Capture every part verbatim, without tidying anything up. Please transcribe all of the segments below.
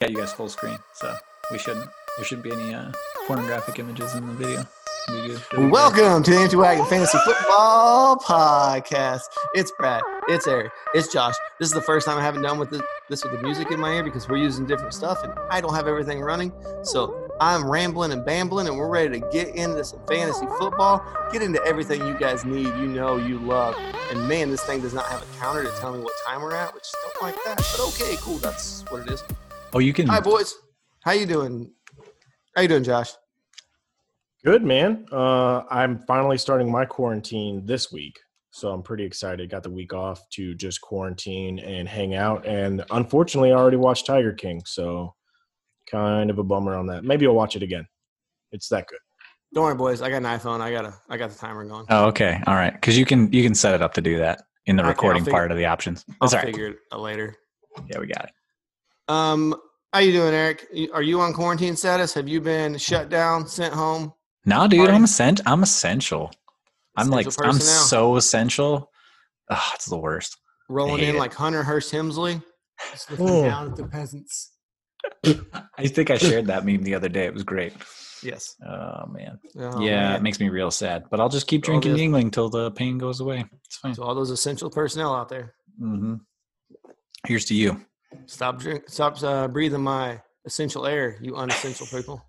got you guys full screen, so we shouldn't. There shouldn't be any uh, pornographic images in the video. Be good. Be Welcome to the Empty Wagon Fantasy Football Podcast. It's Brad. It's Eric. It's Josh. This is the first time I haven't done with this, this with the music in my ear because we're using different stuff and I don't have everything running. So I'm rambling and bambling and we're ready to get into some fantasy football, get into everything you guys need, you know, you love. And man, this thing does not have a counter to tell me what time we're at, which don't like that. But okay, cool. That's what it is. Oh, you can. Hi, boys. How you doing? How you doing, Josh? Good, man. Uh, I'm finally starting my quarantine this week, so I'm pretty excited. Got the week off to just quarantine and hang out, and unfortunately, I already watched Tiger King, so kind of a bummer on that. Maybe I'll watch it again. It's that good. Don't worry, boys. I got an iPhone. I got a, I got the timer going. Oh, okay. All right. Because you can you can set it up to do that in the Okay, recording I'll figure- part of the options. I'll That's all right. figure it out later. Yeah, we got it. Um, how you doing, Eric? You- Are you on quarantine status? Have you been shut down, sent home? No, dude, Party. I'm essential. I'm essential. I'm like Essential I'm personnel. so essential. Oh, it's the worst. Rolling hate in it. like Hunter Hearst Hemsley? Just looking Oh. down at the peasants. I think I shared that meme the other day. It was great. Yes. Oh man. Oh, yeah, man. it makes me real sad. But I'll just keep All drinking this- Yingling till the pain goes away. It's fine. So all those essential personnel out there, Mm-hmm. Here's to you. stop drink, stop uh, breathing my essential air, you unessential people.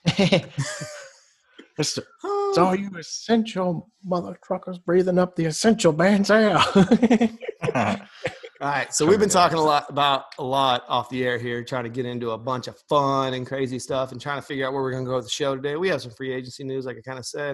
It's, it's all you essential mother truckers breathing up the essential band's air. All right, so we've been talking a lot about a lot off the air here, trying to get into a bunch of fun and crazy stuff and trying to figure out where we're going to go with the show today. We have some free agency news, like I kind of said.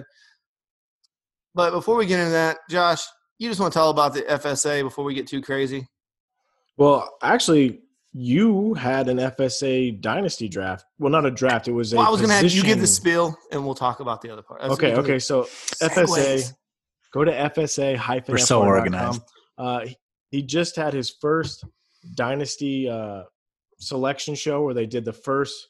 But before we get into that, Josh, you just want to tell about the F S A before we get too crazy? Well, actually, you had an F S A dynasty draft. Well, not a draft. It was a Well, I was going to have you give the position- spiel, and we'll talk about the other part. That's Okay, what we do. okay. So F S A, Segues. go to F S A hyphen We're so organized. Uh, he- he just had his first dynasty uh, selection show where they did the first,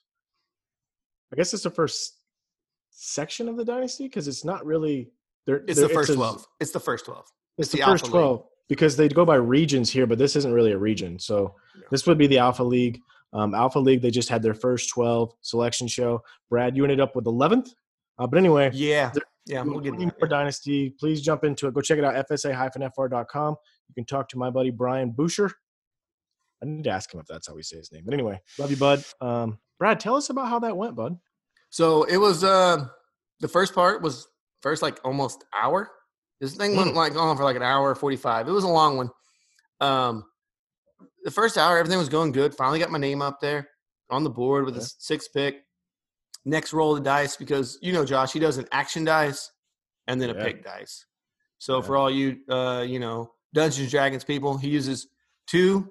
I guess it's the first section of the dynasty because it's not really. They're, It's they're- the first a- twelve. It's the first twelve. It's the, the first Alpha League. twelve because they go by regions here, but this isn't really a region. So this would be the Alpha League. Um, Alpha League, they just had their first twelve selection show. Brad, you ended up with eleventh. Uh, but anyway, Yeah, There- yeah, we'll get looking there. for Dynasty, please jump into it. Go check it out, F S A F R dot com. You can talk to my buddy Brian Boucher. I need to ask him if that's how we say his name. But anyway, love you, bud. Um, Brad, tell us about how that went, bud. So it was uh the first part was first like almost hour. This thing went Mm. like on for like an hour forty-five. It was a long one. Um the first hour, everything was going good. Finally got my name up there on the board with Okay. a sixth pick. Next roll of the dice because you know Josh, he does an action dice and then a Yeah. pick dice. So Yeah. for all you uh, you know, Dungeons and Dragons people, he uses two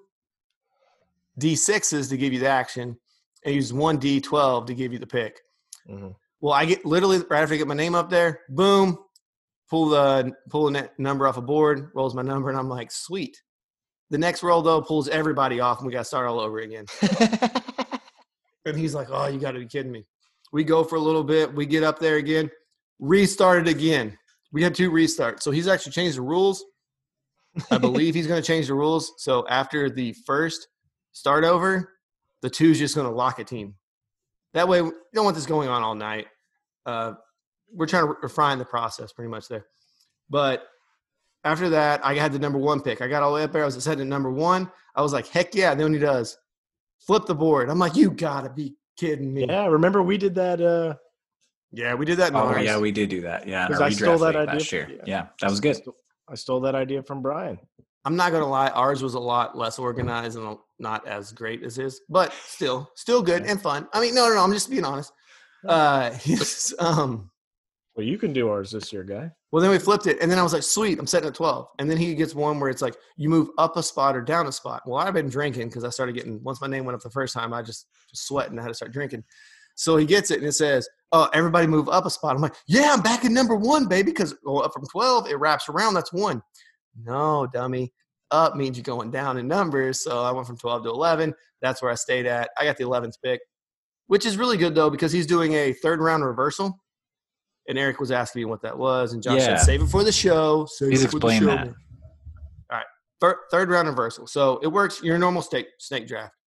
D sixes to give you the action and he uses one D twelve to give you the pick. Mm-hmm. Well, I get literally right after I get my name up there, boom, pull the pull a net number off a board, rolls my number, and I'm like, sweet. The next roll though pulls everybody off, and we got to start all over again. And he's like, "Oh, you got to be kidding me!" We go for a little bit, we get up there again, restart it again. We had two restarts, so he's actually changed the rules. I believe he's going to change the rules. So after the first start over, the two's just going to lock a team. That way, we don't want this going on all night. Uh, we're trying to refine the process pretty much there. But after that, I had the number one pick. I got all the way up there. I was set at number one. I was like, heck yeah. And then he does flip the board. I'm like, you got to be kidding me. Yeah, remember we did that. Uh, Yeah, we did that in Oh ours. yeah, we did do that. Yeah, in 'Cause our I stole redraft that league idea last from- year. yeah. Yeah, that was good. I stole, I stole that idea from Brian. I'm not going to lie. Ours was a lot less organized and not as great as his, but still, still good and fun. I mean, no, no, no. I'm just being honest. Uh, he's, um, Well, you can do ours this year, guy. Well, then we flipped it, and then I was like, sweet, I'm setting at twelve. And then he gets one where it's like, you move up a spot or down a spot. Well, I've been drinking because I started getting – once my name went up the first time, I just, just sweat and I had to start drinking. So he gets it, and it says, oh, everybody move up a spot. I'm like, yeah, I'm back at number one, baby, because up from twelve, it wraps around. That's one. No, dummy. Up means you're going down in numbers. So I went from twelve to eleven. That's where I stayed at. I got the eleventh pick, which is really good, though, because he's doing a third-round reversal. And Eric was asking me what that was, and Josh Yeah. said, save it for the show. Save Please it for the explain show, that. man. All right. Third, third round reversal. So it works. Your normal snake, snake draft.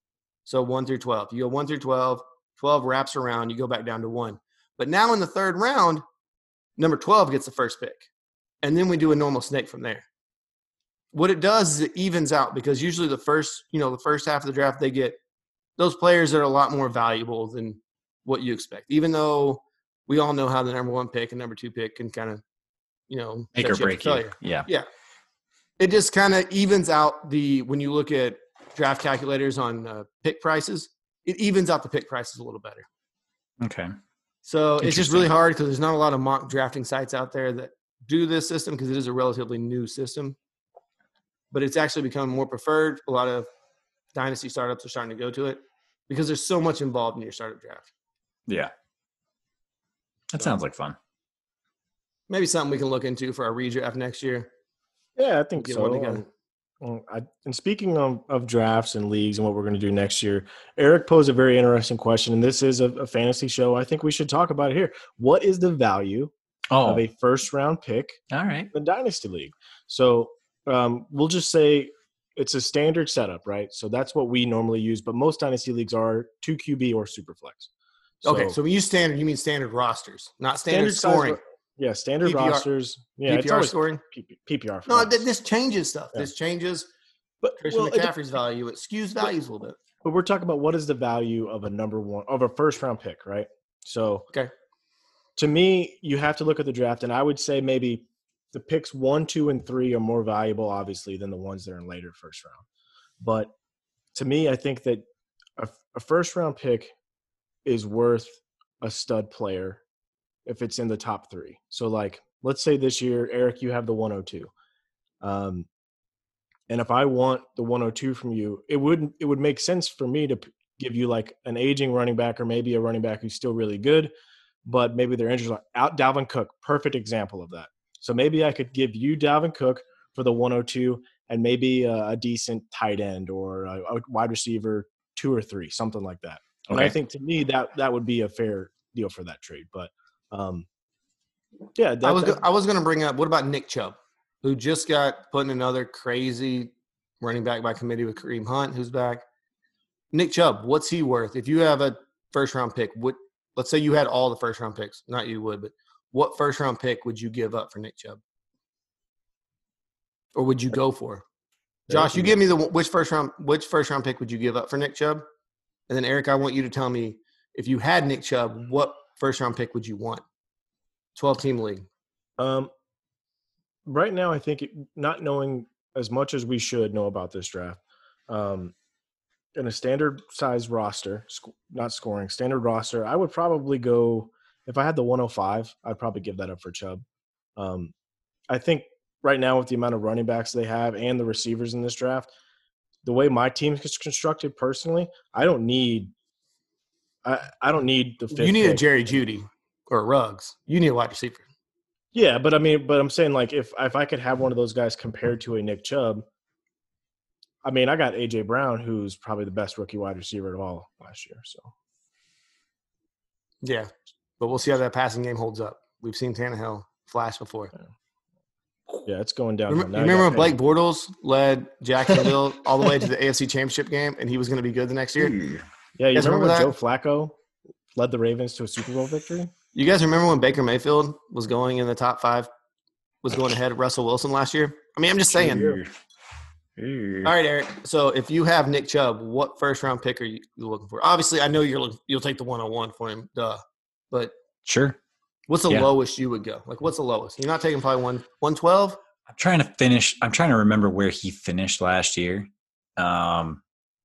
So one through twelve. You go one through twelve, twelve wraps around, you go back down to one. But now in the third round, number twelve gets the first pick. And then we do a normal snake from there. What it does is it evens out because usually the first, you know, the first half of the draft, they get those players that are a lot more valuable than what you expect. Even though we all know how the number one pick and number two pick can kind of, you know, Make set or you up break for you. failure. Yeah. Yeah. It just kind of evens out the, when you look at draft calculators on uh, pick prices, it evens out the pick prices a little better. Okay. So it's just Interesting. really hard because there's not a lot of mock drafting sites out there that do this system because it is a relatively new system. But it's actually become more preferred. A lot of dynasty startups are starting to go to it because there's so much involved in your startup draft. Yeah. That So sounds like fun. maybe something we can look into for our redraft next year. Yeah, I think Get so. one together. Um, um, I, and speaking of, of drafts and leagues and what we're going to do next year, Eric posed a very interesting question, and this is a, a fantasy show. I think we should talk about it here. What is the value Oh, of a first-round pick all right. in Dynasty League? So um, we'll just say it's a standard setup, right? So that's what we normally use, but most Dynasty Leagues are two Q B or Superflex. Okay, so when you standard, you mean standard rosters, not standard, size scoring. ro- yeah, standard P P R rosters. Yeah, P it's P R always scoring. P P- P P R. For No, us. th- this changes stuff. Yeah. This changes but Christian well, it- McCaffrey's value. It skews values a little bit. But we're talking about what is the value of a number one of a first round pick, right? So Okay. to me, you have to look at the draft, and I would say maybe the picks one, two, and three are more valuable, obviously, than the ones that are in later first round. But to me, I think that a, a first round pick is worth a stud player if it's in the top three. So, like, let's say this year, Eric, you have the one oh two. Um, and if I want the one oh two from you, it would it would make sense for me to p- give you like an aging running back or maybe a running back who's still really good, but maybe they're injured. Out Dalvin Cook, perfect example of that. So maybe I could give you Dalvin Cook for the one oh two and maybe a, a decent tight end or a, a wide receiver two or three, something like that. And I Okay. think to me that that would be a fair deal for that trade. But um, yeah, that, I was that- go- I was going to bring up, what about Nick Chubb, who just got put in another crazy running back by committee with Kareem Hunt, who's back. Nick Chubb, what's he worth? If you have a first round pick, what? Let's say you had all the first round picks. Not you would, but what first round pick would you give up for Nick Chubb? Or would you go for? Josh, you give me the which first round which first round pick would you give up for Nick Chubb? And then Eric, I want you to tell me if you had Nick Chubb, what first round pick would you want? twelve team league. Um, right now, I think it, not knowing as much as we should know about this draft, um, in a standard size roster, sc- not scoring, standard roster, I would probably go – if I had the one oh five, I'd probably give that up for Chubb. Um, I think right now with the amount of running backs they have and the receivers in this draft, the way my team is constructed personally, I don't need I, I don't need the fifth You need a pick. Jerry Judy or a Ruggs. You need a wide receiver. Yeah, but I mean, but I'm saying like if if I could have one of those guys compared to a Nick Chubb, I mean, I got A J Brown, who's probably the best rookie wide receiver of all last year. So Yeah, but we'll see how that passing game holds up. We've seen Tannehill flash before. yeah, it's going down. Remember, remember when Blake Bortles led Jacksonville all the way to the A F C Championship game, and he was going to be good the next year? Yeah, you guys remember, remember when Joe Flacco led the Ravens to a Super Bowl victory? You guys remember when Baker Mayfield was going in the top five, was going ahead of Russell Wilson last year? I mean, I'm just saying. All right, Eric. So if you have Nick Chubb, what first round pick are you looking for? Obviously, I know you're look- you'll take the one oh one for him, duh. But Sure. what's the Yeah. lowest you would go? Like, what's the lowest? You're not taking probably one one twelve. I'm trying to finish. I'm trying to remember where he finished last year. Um,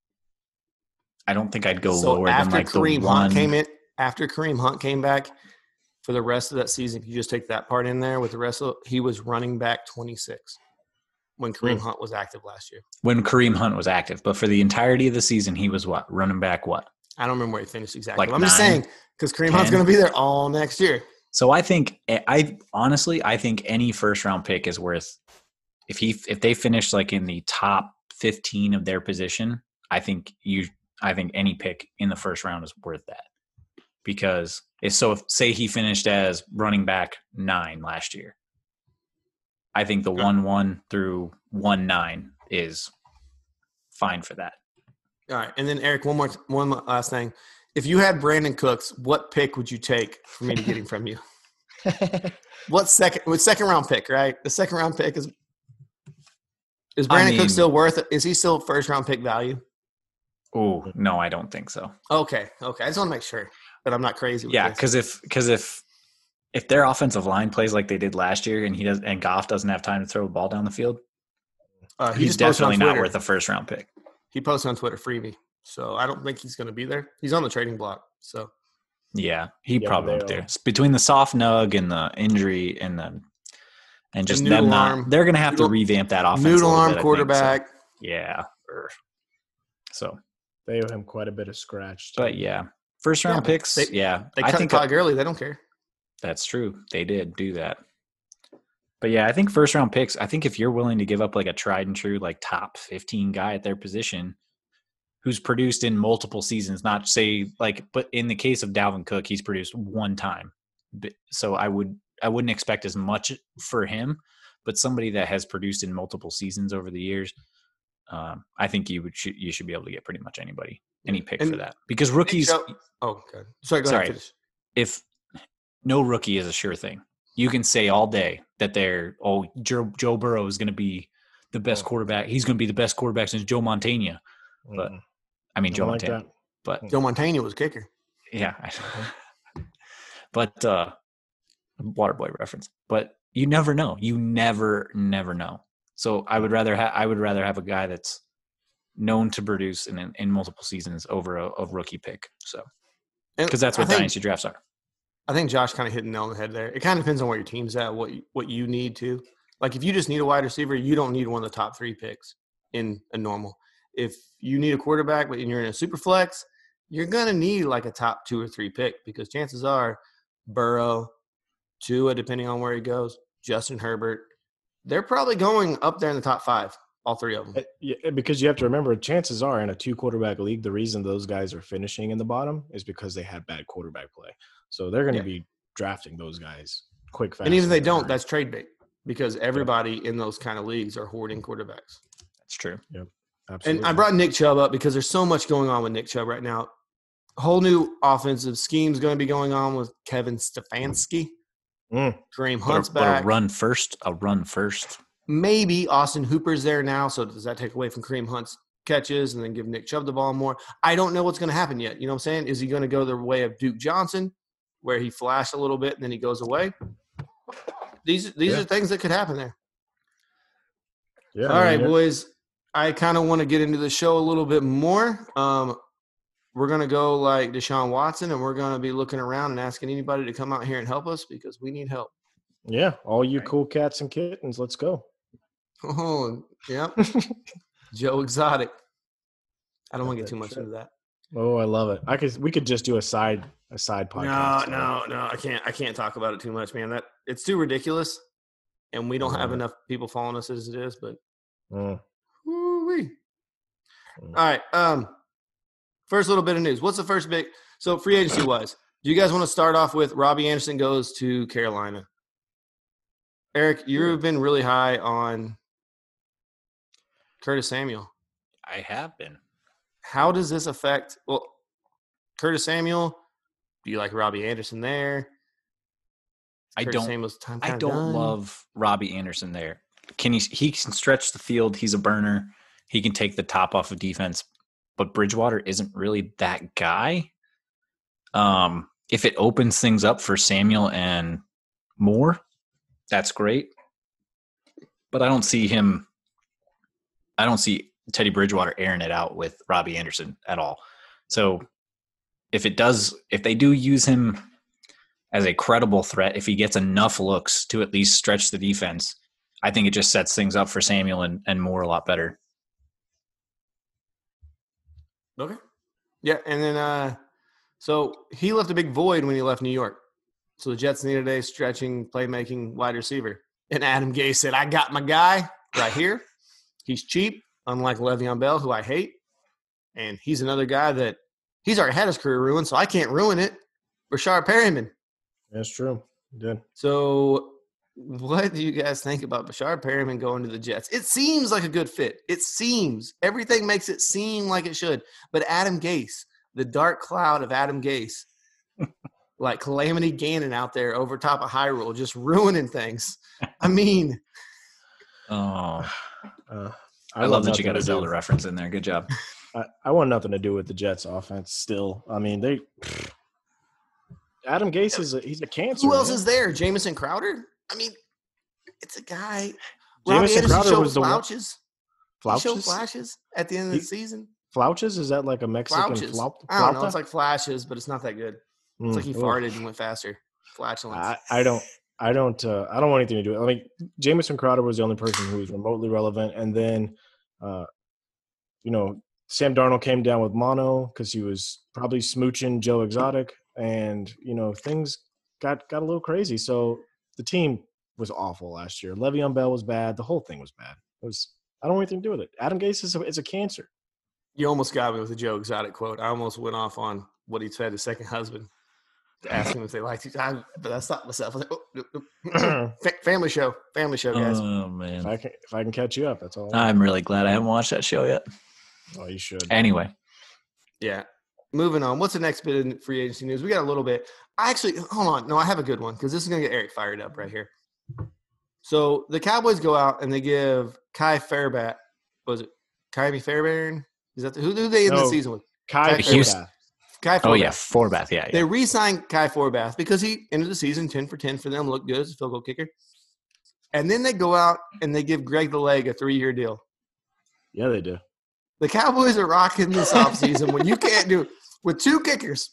I don't think I'd go So lower after than like Kareem the one. Hunt came in, after Kareem Hunt came back for the rest of that season, if you just take that part in there with the rest of, he was running back twenty-six when Kareem Hmm. Hunt was active last year. when Kareem Hunt was active, but for the entirety of the season, he was what running back what? I don't remember where he finished exactly. Like but I'm just nine, saying because Kareem Hunt's ten. going to be there all next year. So I think I honestly I think any first round pick is worth if he if they finish like in the top fifteen of their position. I think you I think any pick in the first round is worth that because if so if say he finished as running back nine last year. I think the one one through one nine is fine for that. All right, and then Eric, one more, one last thing. If you had Brandon Cooks, what pick would you take for me to get him from you? What second? What second round pick? Right, the second round pick is is Brandon I mean, Cooks still worth it? Is he still first round pick value? Oh no, I don't think so. Okay, okay. I just want to make sure that I'm not crazy. With Yeah, this. because if because if if their offensive line plays like they did last year, and he does, and Goff doesn't have time to throw the ball down the field, uh, he he's just posted on definitely not Twitter. worth a first round pick. He posted on Twitter, freebie. So I don't think he's going to be there. He's on the trading block. So Yeah, he Yeah, probably they won't be are. there. It's between the soft nug and the injury and the and just noodle them not, arm. they're going to have Noodle- to revamp that offense. noodle a little arm bit, I think, so. quarterback. Yeah. Urgh. So, They owe him quite a bit of scratch. but yeah, first round Yeah, but picks. they- yeah, They I cut think Todd Gurley. They don't care. that's true. They did do that. But yeah, I think first round picks. I think if you're willing to give up like a tried and true, like top fifteen guy at their position, who's produced in multiple seasons, not say like, but in the case of Dalvin Cook, he's produced one time. But- So I would, I wouldn't expect as much for him, but somebody that has produced in multiple seasons over the years, um, I think you would, you should be able to get pretty much anybody, any pick And for that, because rookies, Chubb- Oh, okay. Sorry, go Sorry. ahead. Finish. if no rookie is a sure thing, you can say all day that they're, oh, Joe, Joe Burrow is going to be the best Oh. quarterback. He's going to be the best quarterback since Joe Montana. But Mm. I mean, I Joe like Montana, that. but Joe Montana was kicker. yeah, I- but uh, Waterboy reference. But you never know. You never, never know. So I would rather have I would rather have a guy that's known to produce in in multiple seasons over a, a rookie pick. So And because that's I what think, dynasty drafts are. I think Josh kind of hit the nail on the head there. It kind of depends on where your team's at, what you, what you need to. Like if you just need a wide receiver, you don't need one of the top three picks in a normal. If you need a quarterback, but you're in a super flex, you're gonna need like a top two or three pick because chances are Burrow, Tua, depending on where he goes, Justin Herbert, they're probably going up there in the top five, all three of them. Uh, yeah, because you have to remember, chances are in a two quarterback league, the reason those guys are finishing in the bottom is because they had bad quarterback play. So they're going to Yeah. be drafting those guys quick, fast. And even if they and don't, hurry. that's trade bait because everybody in those kind of leagues are hoarding quarterbacks. That's true. Absolutely. And I brought Nick Chubb up because there's so much going on with Nick Chubb right now. A whole new offensive scheme is going to be going on with Kevin Stefanski. Mm. Kareem But Hunt's a, but back. a run first, a run first. Maybe Austin Hooper's there now. So does that take away from Kareem Hunt's catches and then give Nick Chubb the ball more? I don't know what's going to happen yet. You know what I'm saying? Is he going to go the way of Duke Johnson, where he flashed a little bit and then he goes away? These these Yeah. are things that could happen there. Yeah, All I right, mean, boys. I kind of want to get into the show a little bit more. Um, we're going to go like Deshaun Watson, and we're going to be looking around and asking anybody to come out here and help us because we need help. Yeah, all you Right. cool cats and kittens, let's go. Oh, yeah. Joe Exotic. I don't want to get too much into that. Oh, I love it. I could we could just do a side a side No, podcast. no, no. I can't. I can't talk about it too much, man. That it's too ridiculous, and we don't have Alright. enough people following us as it is. But Mm. woo-wee. Mm. All right. Um, first little bit of news. What's the first big? So free agency wise, do you guys want to start off with Robbie Anderson goes to Carolina? Eric, you've been really high on Curtis Samuel. I have been. How does this affect? Well, Curtis Samuel. Do you like Robbie Anderson there? I Curtis don't. Samuel's time I kinda don't done? love Robbie Anderson there. Can he? He can stretch the field. He's a burner. He can take the top off of defense. But Bridgewater isn't really that guy. Um, if it opens things up for Samuel and Moore, that's great. But I don't see him. I don't see Teddy Bridgewater airing it out with Robbie Anderson at all. So if it does, if they do use him as a credible threat, if he gets enough looks to at least stretch the defense, I think it just sets things up for Samuel and, and Moore a lot better. Okay. Yeah, and then uh, so he left a big void when he left New York. So the Jets needed a stretching, playmaking wide receiver. And Adam Gay said, I got my guy right here. He's cheap, unlike Le'Veon Bell, who I hate. And he's another guy that he's already had his career ruined, so I can't ruin it. Rashard Perryman. That's true. Did. So What do you guys think about Bashard Perriman going to the Jets? It seems like a good fit. It seems. Everything makes it seem like it should. But Adam Gase, the dark cloud of Adam Gase, like Calamity Gannon out there over top of Hyrule, just ruining things. I mean. Oh. Uh, I, I love that you got a Zelda reference in there. Good job. I, I want nothing to do with the Jets offense still. I mean, they – Adam Gase is a, he's a cancer. Who else man. is there? Jamison Crowder? I mean, it's a guy. Jamison Crowder was the flouches. one. He showed Flouches? flashes at the end of He, the season. Flouches? Is that like a Mexican Flouches. flauta? I don't know. It's like flashes, but it's not that good. It's Mm, like he oof. farted and went faster. Flatulence. I, I don't – I don't uh, I don't want anything to do with it. I mean, Jamison Crowder was the only person who was remotely relevant. And then, uh, you know, Sam Darnold came down with mono because he was probably smooching Joe Exotic. And, you know, things got, got a little crazy. So the team was awful last year. Le'Veon Bell was bad. The whole thing was bad. It was I don't want anything to do with it. Adam Gase is a, it's a cancer. You almost got me with a Joe Exotic quote. I almost went off on what he said his second husband to ask him if they liked each other. But I stopped myself. I was like, oh, no, no. Fa- family show. Family show, guys. Oh, If man. I can if I can catch you up, that's all. I want. I'm really glad I haven't watched that show yet. Oh, you should. Anyway. Yeah. Moving on. What's the next bit in free agency news? We got a little bit. I actually, hold on. No, I have a good one because this is going to get Eric fired up right here. So the Cowboys go out and they give Kai Fairbat, was it Kyrie Fairbairn? Is that the, who do they end No. the season with? Kai Houston. Forbath. Kai Forbath. Oh, yeah. Forbath. Yeah. They yeah. re-signed Kai Forbath because he ended the season ten for ten for them, looked good as a field goal kicker. And then they go out and they give Greg the Leg a three-year deal. Yeah, they do. The Cowboys are rocking this offseason when you can't do – with two kickers.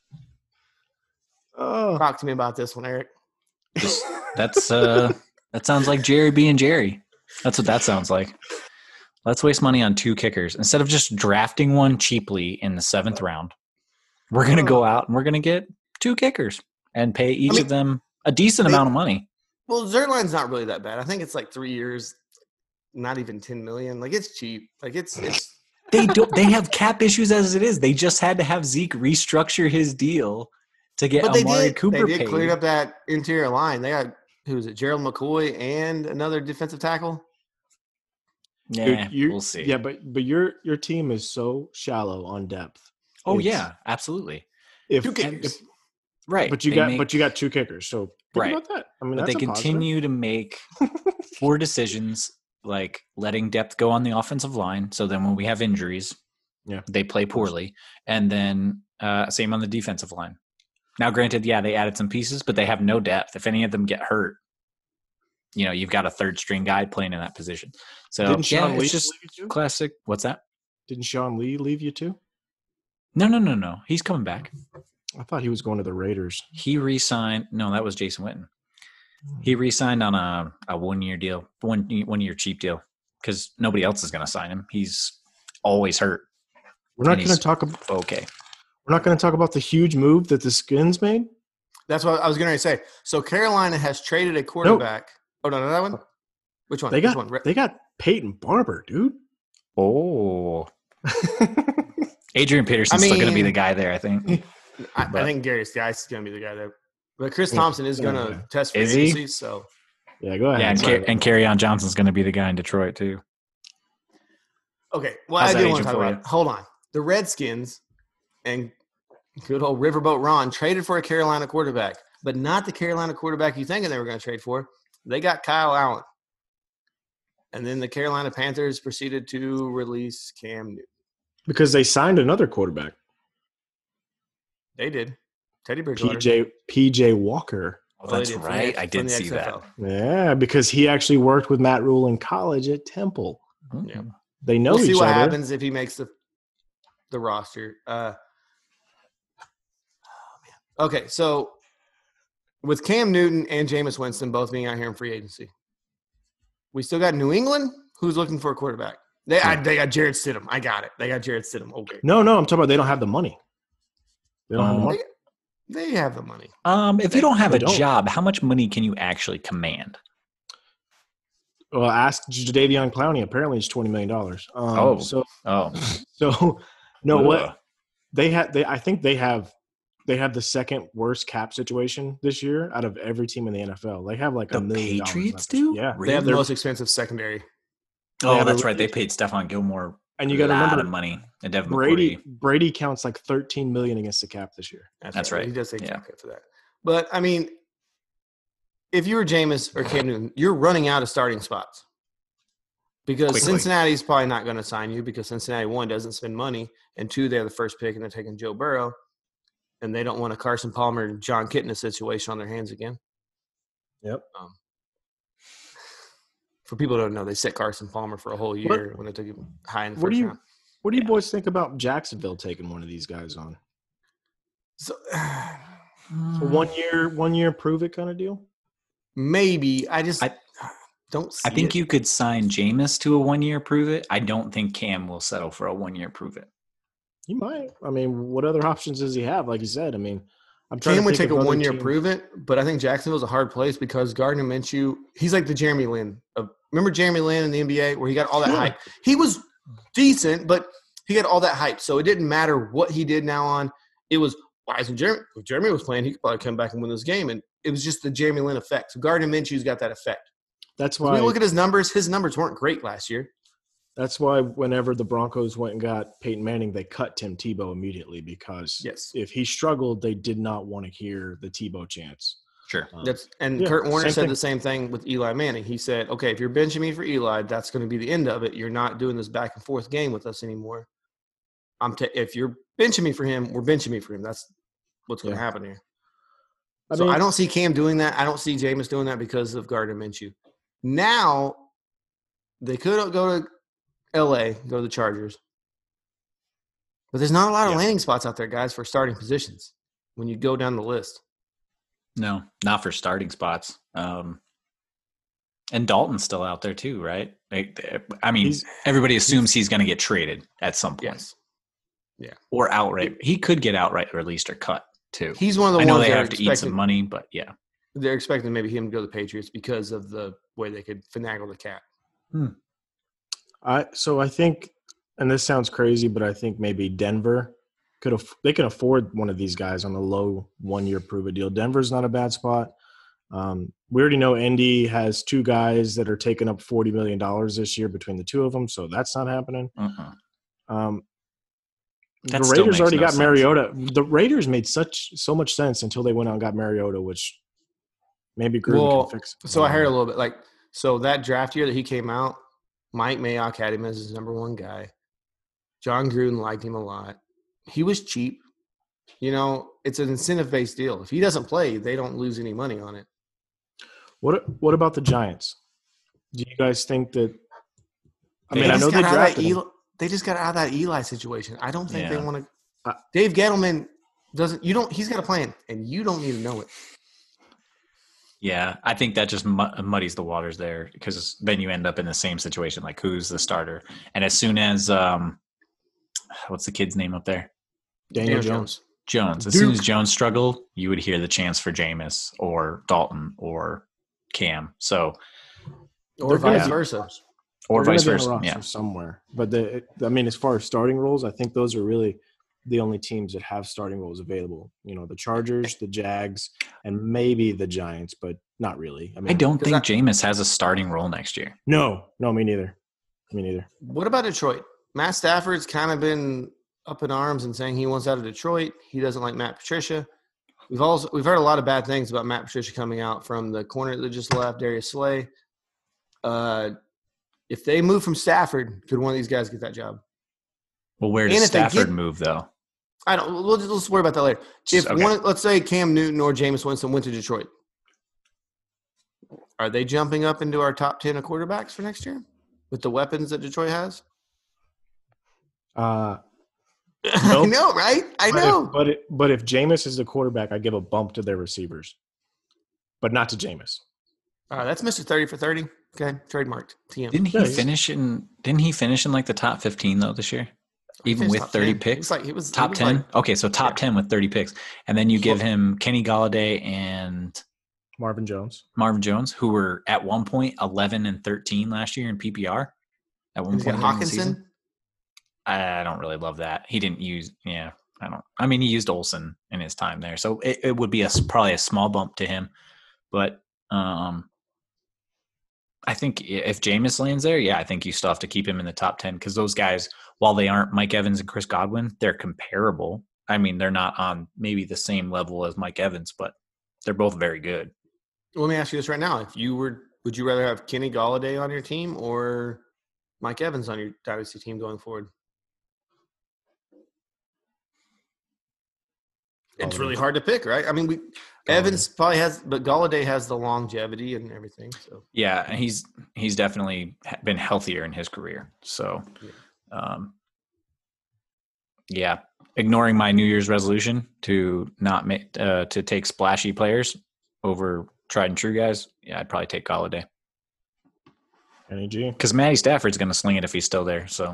Oh, Talk to me about this one, Eric. Just, that's uh, that sounds like Jerry being Jerry. That's what that sounds like. Let's waste money on two kickers instead of just drafting one cheaply in the seventh round. We're gonna go out and we're gonna get two kickers and pay each I mean, of them a decent they- amount of money. Well, Zerline's not really that bad. I think it's like three years, not even ten million. Like it's cheap. Like it's it's They don't. They have cap issues as it is. They just had to have Zeke restructure his deal to get but they Amari did Cooper they did paid. clear up that interior line. They got who is it? Gerald McCoy and another defensive tackle. Yeah, Dude, you- we'll see. Yeah, but but your your team is so shallow on depth. oh It's- yeah, absolutely. If, Two kickers. if Right. but you They got make- but you got two kickers, so think Right. about that. I mean, but that's they a positive. continue to make poor decisions, like letting depth go on the offensive line. So then when we have injuries, Yeah. they play poorly. And then uh, same on the defensive line. Now, granted, yeah, they added some pieces, but they have no depth. If any of them get hurt, you know, you've got a third string guy playing in that position. So Didn't yeah, Sean Lee it's just leave you too? classic. What's that? Didn't Sean Lee leave you too? No, no, no, no. He's coming back. I thought he was going to the Raiders. He re-signed. No, that was Jason Witten. He re-signed on a, a one-year deal, one one year cheap deal, because nobody else is going to sign him. He's always hurt. We're not And going to he's- talk about Okay. we're not going to talk about the huge move that the Skins made. That's what I was going to say. So Carolina has traded a quarterback. Oh no, no, that one. Which one? They Which got one? Re- they got Peyton Barber, dude. Oh. Adrian Peterson's I still going to be mean- the guy there, I think. I, I but- think Darius Geis is going to be the guy there. But Chris Yeah. Thompson is going to Yeah. test free Is he? agency. So Yeah, go ahead. Yeah, and, Sorry. Car- and Carryon Johnson's going to be the guy in Detroit, too. okay, well How's I that do want agent to talk for about you? it. Hold on. The Redskins and good old Riverboat Ron traded for a Carolina quarterback, but not the Carolina quarterback you thinking they were going to trade for. They got Kyle Allen. And then the Carolina Panthers proceeded to release Cam Newton. because they signed another quarterback, They did. Teddy Bridgewater. P J P J Walker. Oh, Well, they that's did from right. the- I from did the see X that. F L. Yeah, because he actually worked with Matt Rule in college at Temple. Yeah. They know We'll each see what other. happens if he makes the the roster. Uh, oh, man. Okay, so with Cam Newton and Jameis Winston both being out here in free agency, we still got New England who's looking for a quarterback. They I, they got Jared Stidham. I got it. They got Jared Stidham. Okay, No, no, I'm talking about they don't have the money. They don't have the Um, money. they have the money. Um, if you don't have They a don't. job, how much money can you actually command? Well, ask Jadeveon Clowney. Apparently, it's twenty million dollars. Um, Oh. so Oh, so no, Ugh. what they had, they I think they have they have the second worst cap situation this year out of every team in the N F L. They have like The a million dollars Patriots left. do? Yeah. They have the They're- most expensive secondary. Oh, have that's a- right. They paid Stephon Gilmore And you a got to lot remember, of money. And Devin Brady McCourty. Brady counts like thirteen million against the cap this year. That's right. He does take Yeah. cap cut for that. But I mean, if you were Jameis or Cam Newton, you're running out of starting spots because Quickly. Cincinnati's probably not going to sign you because Cincinnati one doesn't spend money, and two they're the first pick and they're taking Joe Burrow, and they don't want a Carson Palmer and John Kitna situation on their hands again. Yep. Um, for people who don't know, they set Carson Palmer for a whole year when they took him high in the What first do you round. What do you Yeah. boys think about Jacksonville taking one of these guys on? So, A one year, one year prove it kind of deal? maybe I just I- don't. See I think it. you could sign Jameis to a one year prove it. I don't think Cam will settle for a one year prove it. He might. I mean, what other options does he have? Like you said, I mean, I'm trying Cam to would think take a of other one year teams. prove it, but I think Jacksonville's a hard place because Gardner Minshew, he's like the Jeremy Lin. Of, remember Jeremy Lin in the N B A where he got all that Yeah. hype? He was decent, but he got all that hype. So it didn't matter what he did now on. It was, why isn't Jeremy? If Jeremy was playing, he could probably come back and win this game. And it was just the Jeremy Lin effect. So Gardner Minshew's got that effect. That's When why. we look at his numbers, his numbers weren't great last year. That's why whenever the Broncos went and got Peyton Manning, they cut Tim Tebow immediately because Yes. if he struggled, they did not want to hear the Tebow chants. Sure. Um, That's and Yeah, Kurt Warner same said thing. the same thing with Eli Manning. He said, "Okay, if you're benching me for Eli, that's going to be the end of it. You're not doing this back and forth game with us anymore. I'm ta- if you're benching me for him, we're benching me for him. That's what's going to Yeah. happen here." I so mean, I don't see Cam doing that. I don't see Jameis doing that because of Gardner Minshew. Now they could go to L A, go to the Chargers, but there's not a lot of Yeah. landing spots out there, guys, for starting positions when you go down the list. No, not for starting spots. Um, and Dalton's still out there too, right? Like, I mean, He's- everybody assumes he's going to get traded at some point Yes, or outright. He could get outright released or cut too. he's one of the I know ones they that are have to eat some expecting- money, but yeah. They're expecting maybe him to go to the Patriots because of the way they could finagle the cap. I so I think, and this sounds crazy, but I think maybe Denver could have they can afford one of these guys on a low one year prove it deal. Denver's not a bad spot. Um, we already know Indy has two guys that are taking up forty million dollars this year between the two of them, so that's not happening. Uh-uh. Um, That the still Raiders makes already no got sense. Mariota. The Raiders made such so much sense until they went out and got Mariota, which maybe Gruden Well, can fix. So I heard a little bit like so that draft year that he came out, Mike Mayock had him as his number one guy. John Gruden liked him a lot. He was cheap. You know, it's an incentive based deal. If he doesn't play, they don't lose any money on it. What What about the Giants? Do you guys think that? I They mean, I just know they got out of that drafted him. Eli, they just got out of that Eli situation. I don't think they Yeah. want Uh, to. Dave Gettleman doesn't. You don't. He's got a plan, and you don't need to know it. Yeah, I think that just mu- muddies the waters there because then you end up in the same situation. Like, who's the starter? And as soon as um, what's the kid's name up there? Daniel Daniel Jones. Jones. As soon as Duke. Jones struggled, you would hear the chance for Jameis or Dalton or Cam. So, Or They're gonna vice be- versa. or They're vice gonna be on a versa. roster Yeah. somewhere. But the, I mean, as far as starting roles, I think those are really the only teams that have starting roles available. You know, the Chargers, the Jags, and maybe the Giants, but not really. I mean, I don't 'Cause think I- Jameis has a starting role next year. No, no, me neither. Me neither. What about Detroit? Matt Stafford's kind of been up in arms and saying he wants out of Detroit. He doesn't like Matt Patricia. We've also we've heard a lot of bad things about Matt Patricia coming out from the corner that just left, Darius Slay. Uh, if they move from Stafford, could one of these guys get that job? Well, where And does if they Stafford get- move though? I don't. We'll just, let's worry about that later. If Okay. one, let's say Cam Newton or Jameis Winston went to Detroit, are they jumping up into our top ten of quarterbacks for next year with the weapons that Detroit has? Uh, I Nope. know, right? I but know. If, but it, but if Jameis is the quarterback, I give a bump to their receivers, but not to Jameis. All right, that's Mister thirty for thirty. Okay, trademarked. T M. Didn't he Yeah, he's- finish in? Didn't he finish in like the top fifteen though this year? He Even finished with top thirty ten. He picks, was like he was he top was ten. like- Okay, so top yeah. ten with thirty picks, and then you give Well- him Kenny Galladay and Marvin Jones. Marvin Jones, who were at one point eleven and thirteen last year in P P R. At one He's got point during the season. Hawkinson. I don't really love that. He didn't use. Yeah, I don't. I mean, he used Olsen, and in his time there. So it, it would be a s- probably a small bump to him, but um, I think i- if Jameis lands there, yeah, I think you still have to keep him in the top ten because those guys, while they aren't Mike Evans and Chris Godwin, they're comparable. I mean, they're not on maybe the same level as Mike Evans, but they're both very good. Let me ask you this right now: if you were, would you rather have Kenny Galladay on your team or Mike Evans on your dynasty team going forward? It's really hard to pick, right? I mean, we Galladay. Evans probably has, but Galladay has the longevity and everything. So yeah, and he's he's definitely been healthier in his career. So, yeah, um, yeah. ignoring my New Year's resolution to not make uh, to take splashy players over tried and true guys, yeah, I'd probably take Galladay. Kenny G, because Matty Stafford's going to sling it if he's still there. So,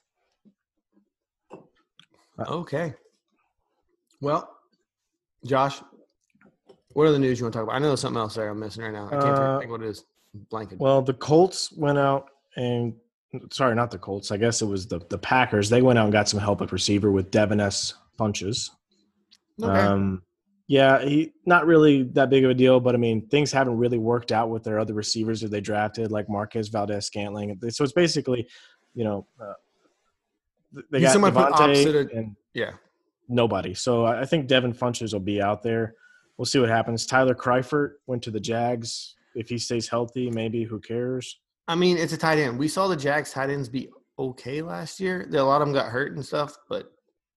okay. Well, Josh, what are the news you want to talk about? I know there's something else there I'm missing right now. I can't Uh, think what it is. Blanket. well, the Colts went out and sorry, not the Colts. I guess it was the the Packers. They went out and got some help at receiver with Devin S. Funches. Okay. Um, yeah, he not really that big of a deal, but I mean, things haven't really worked out with their other receivers that they drafted, like Marquez Valdez-Scantling. So it's basically, you know, uh, they He's got someone put opposite Devontae of- and yeah. nobody. So I I think Devin Funches will be out there. We'll see what happens. Tyler Kreifert went to the Jags. If he stays healthy, maybe. Who cares? I mean, it's a tight end. We saw the Jags tight ends be okay last year. A lot of them got hurt and stuff, but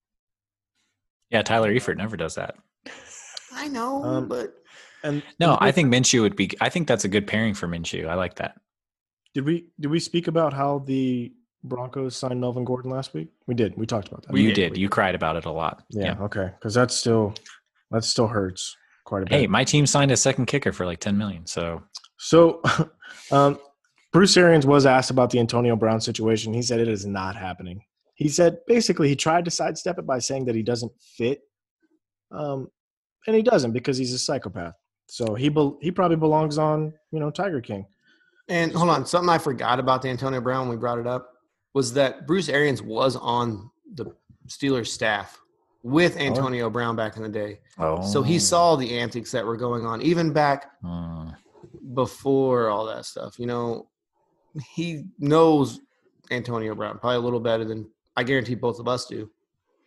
yeah, Tyler Eifert never does that. I know, Um, but And No, and I think Minshew would be. I think that's a good pairing for Minshew. I like that. did we did we speak about how the Broncos signed Melvin Gordon last week? We did. We talked about that. you did, did. we You did. cried about it a lot. Yeah, okay. Because that's still that still hurts quite a bit. Hey, my team signed a second kicker for like ten million. So So, um, Bruce Arians was asked about the Antonio Brown situation. He said it is not happening. He said basically he tried to sidestep it by saying that he doesn't fit, um, and he doesn't because he's a psychopath. So he be- he probably belongs on you know Tiger King. and hold on, something I forgot about the Antonio Brown when we brought it up was that Bruce Arians was on the Steelers staff with Antonio Brown back in the day. oh, So he saw the antics that were going on even back Uh, before all that stuff. You know, he knows Antonio Brown probably a little better than I guarantee both of us do.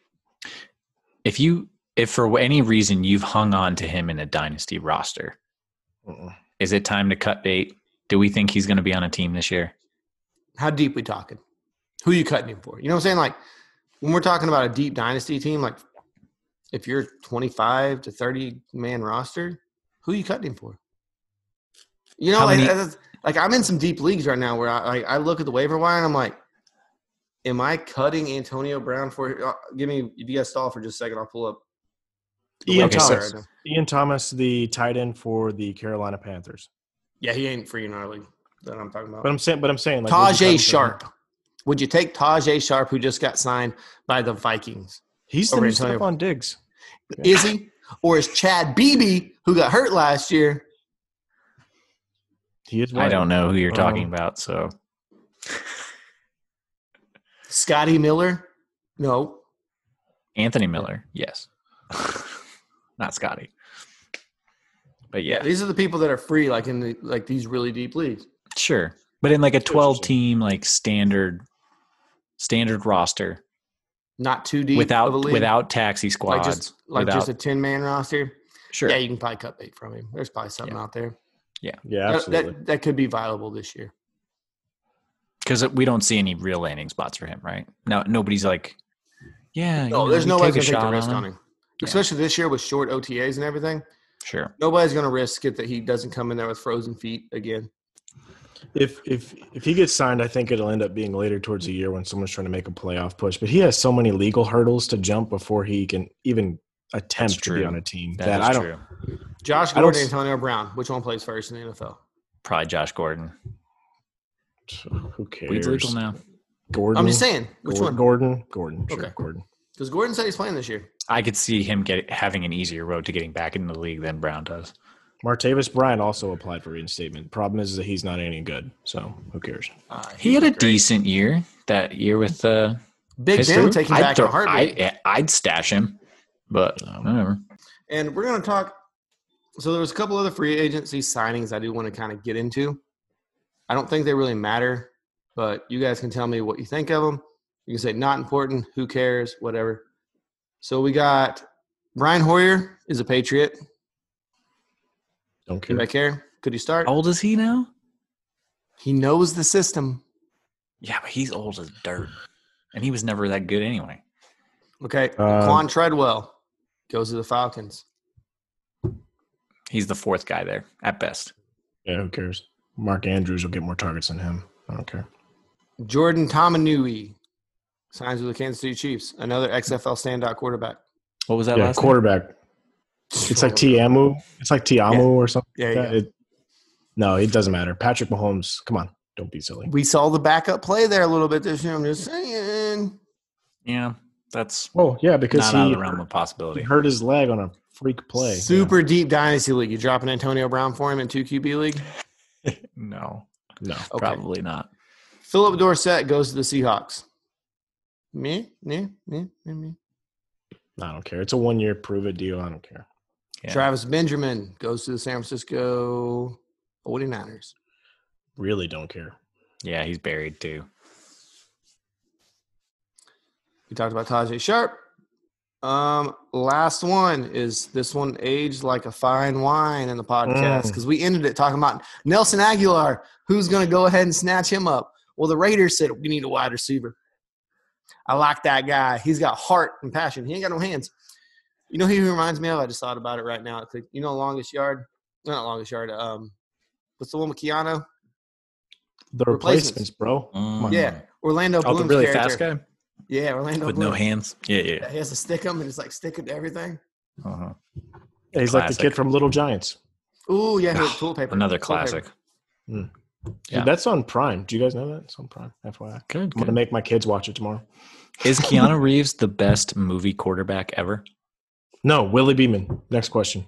if you, if for any reason you've hung on to him in a dynasty roster, Mm-mm. is it time to cut bait? Do we think he's going to be on a team this year? How deep we talking? Who you cutting him for? You know what I'm saying? Like when we're talking about a deep dynasty team, like if you're twenty-five to thirty man roster, who you cutting him for? You know, How like, many- that's- like I'm in some deep leagues right now where I like I look at the waiver wire and I'm like, am I cutting Antonio Brown for? Uh, give me if you guys stall for just a second, I'll pull up. the Ian waiver wire Thomas. right now. Ian Thomas, the tight end for the Carolina Panthers. Yeah, he ain't free in our league that I'm talking about. But I'm saying, but I'm saying, like, would you cut him Tajay for- Sharp. Would you take Tajay Sharp, who just got signed by the Vikings? He's the over new Antonio- Stephon Diggs. Is he? Or is Chad Beebe, who got hurt last year? He is. I Right. don't know who you're talking Um, about. So Scotty Miller? No. Anthony Miller, yes, not Scotty. But yeah, These are the people that are free, like in the, like these really deep leagues. sure. But in like a what you're twelve saying. team like standard standard roster Not too deep without of a league. without taxi like squads, just like without, just a ten man roster. sure. Yeah, you can probably cut bait from him. There's probably something Yeah. out there. Yeah, That, absolutely. that that could be viable this year. Because we don't see any real landing spots for him, right? No, nobody's like, yeah. you No, know, there's we no way take going a to take the shot risk on on him. him. Yeah. Especially this year with short O T As and everything. Sure. Nobody's going to risk it that he doesn't come in there with frozen feet again. If if if he gets signed, I think it'll end up being later towards the year when someone's trying to make a playoff push. But he has so many legal hurdles to jump before he can even attempt to true. be on a team That, that, is I don't. true. Josh I don't Gordon, s- Antonio Brown. Which one plays first in the N F L? Probably Josh Gordon. Who cares? Weed's legal now. Gordon. I'm just saying. Which Gordon, one? Gordon. Gordon. Sure, Okay. Gordon. Because Gordon said he's playing this year. I could see him get having an easier road to getting back into the league than Brown does. Martavis Bryant also applied for reinstatement. Problem is that he's not any good. So who cares? Uh, He had a great. decent year that year with uh, Big Ben Pittsburgh. would take him I'd back throw- in a heartbeat. I, I'd stash him. But Um, whatever. And we're going to talk. So there was a couple other free agency signings I do want to kind of get into. I don't think they really matter, but you guys can tell me what you think of them. You can say not important, who cares, whatever. So we got Brian Hoyer is a Patriot. Don't care. Anybody care? Could he start? How old is he now? He knows the system. Yeah, but he's old as dirt. And he was never that good anyway. Okay. Uh, Quan Treadwell goes to the Falcons. He's the fourth guy there at best. Yeah, who cares? Mark Andrews will get more targets than him. I don't care. Jordan Tominui signs with the Kansas City Chiefs. Another X F L standout quarterback. What was that Yeah, last name? quarterback. It's like Tiamu. It's like Tiamu Yeah. or something. Yeah, like yeah. that. It, no, it doesn't matter. Patrick Mahomes, come on. Don't be silly. We saw the backup play there a little bit this year. I'm just saying. Yeah, that's Oh, yeah, because not he, out of the realm of he possibility. hurt his leg on a freak play. Super deep dynasty league. You dropping Antonio Brown for him in two Q B league? No, Yeah. No. Okay. probably not. Philip Dorsett goes to the Seahawks. Me? Me? Me? Me? Me? I don't care. It's a one-year prove-it deal. I don't care. Yeah. Travis Benjamin goes to the San Francisco forty-niners. Really don't care. Yeah, he's buried too. We talked about Tajay Sharp. Um, last one is this one aged like a fine wine in the podcast Mm. because we ended it talking about Nelson Aguilar. Who's going to go ahead and snatch him up? Well, the Raiders said we need a wide receiver. I like that guy. He's got heart and passion. He ain't got no hands. You know who he reminds me of? I just thought about it right now. You know, longest yard, not longest yard. Um, what's the one with Keanu? The Replacements. replacements, bro. Come on. Yeah, Orlando Oh, Bloom's the really character. fast guy Yeah, Orlando with Bloom. no hands. Yeah, yeah. Yeah, he has to stick them and it's like sticking to everything. Uh-huh. Yeah, he's like the Classic. kid from Little Giants. Ooh, yeah, here's toilet paper. Another Toilet paper. classic. Dude, Yeah. that's on Prime. Do you guys know that? It's on Prime. F Y I. Good. I'm going to good. make my kids watch it tomorrow. Is Keanu Reeves the best movie quarterback ever? No, Willie Beeman. Next question.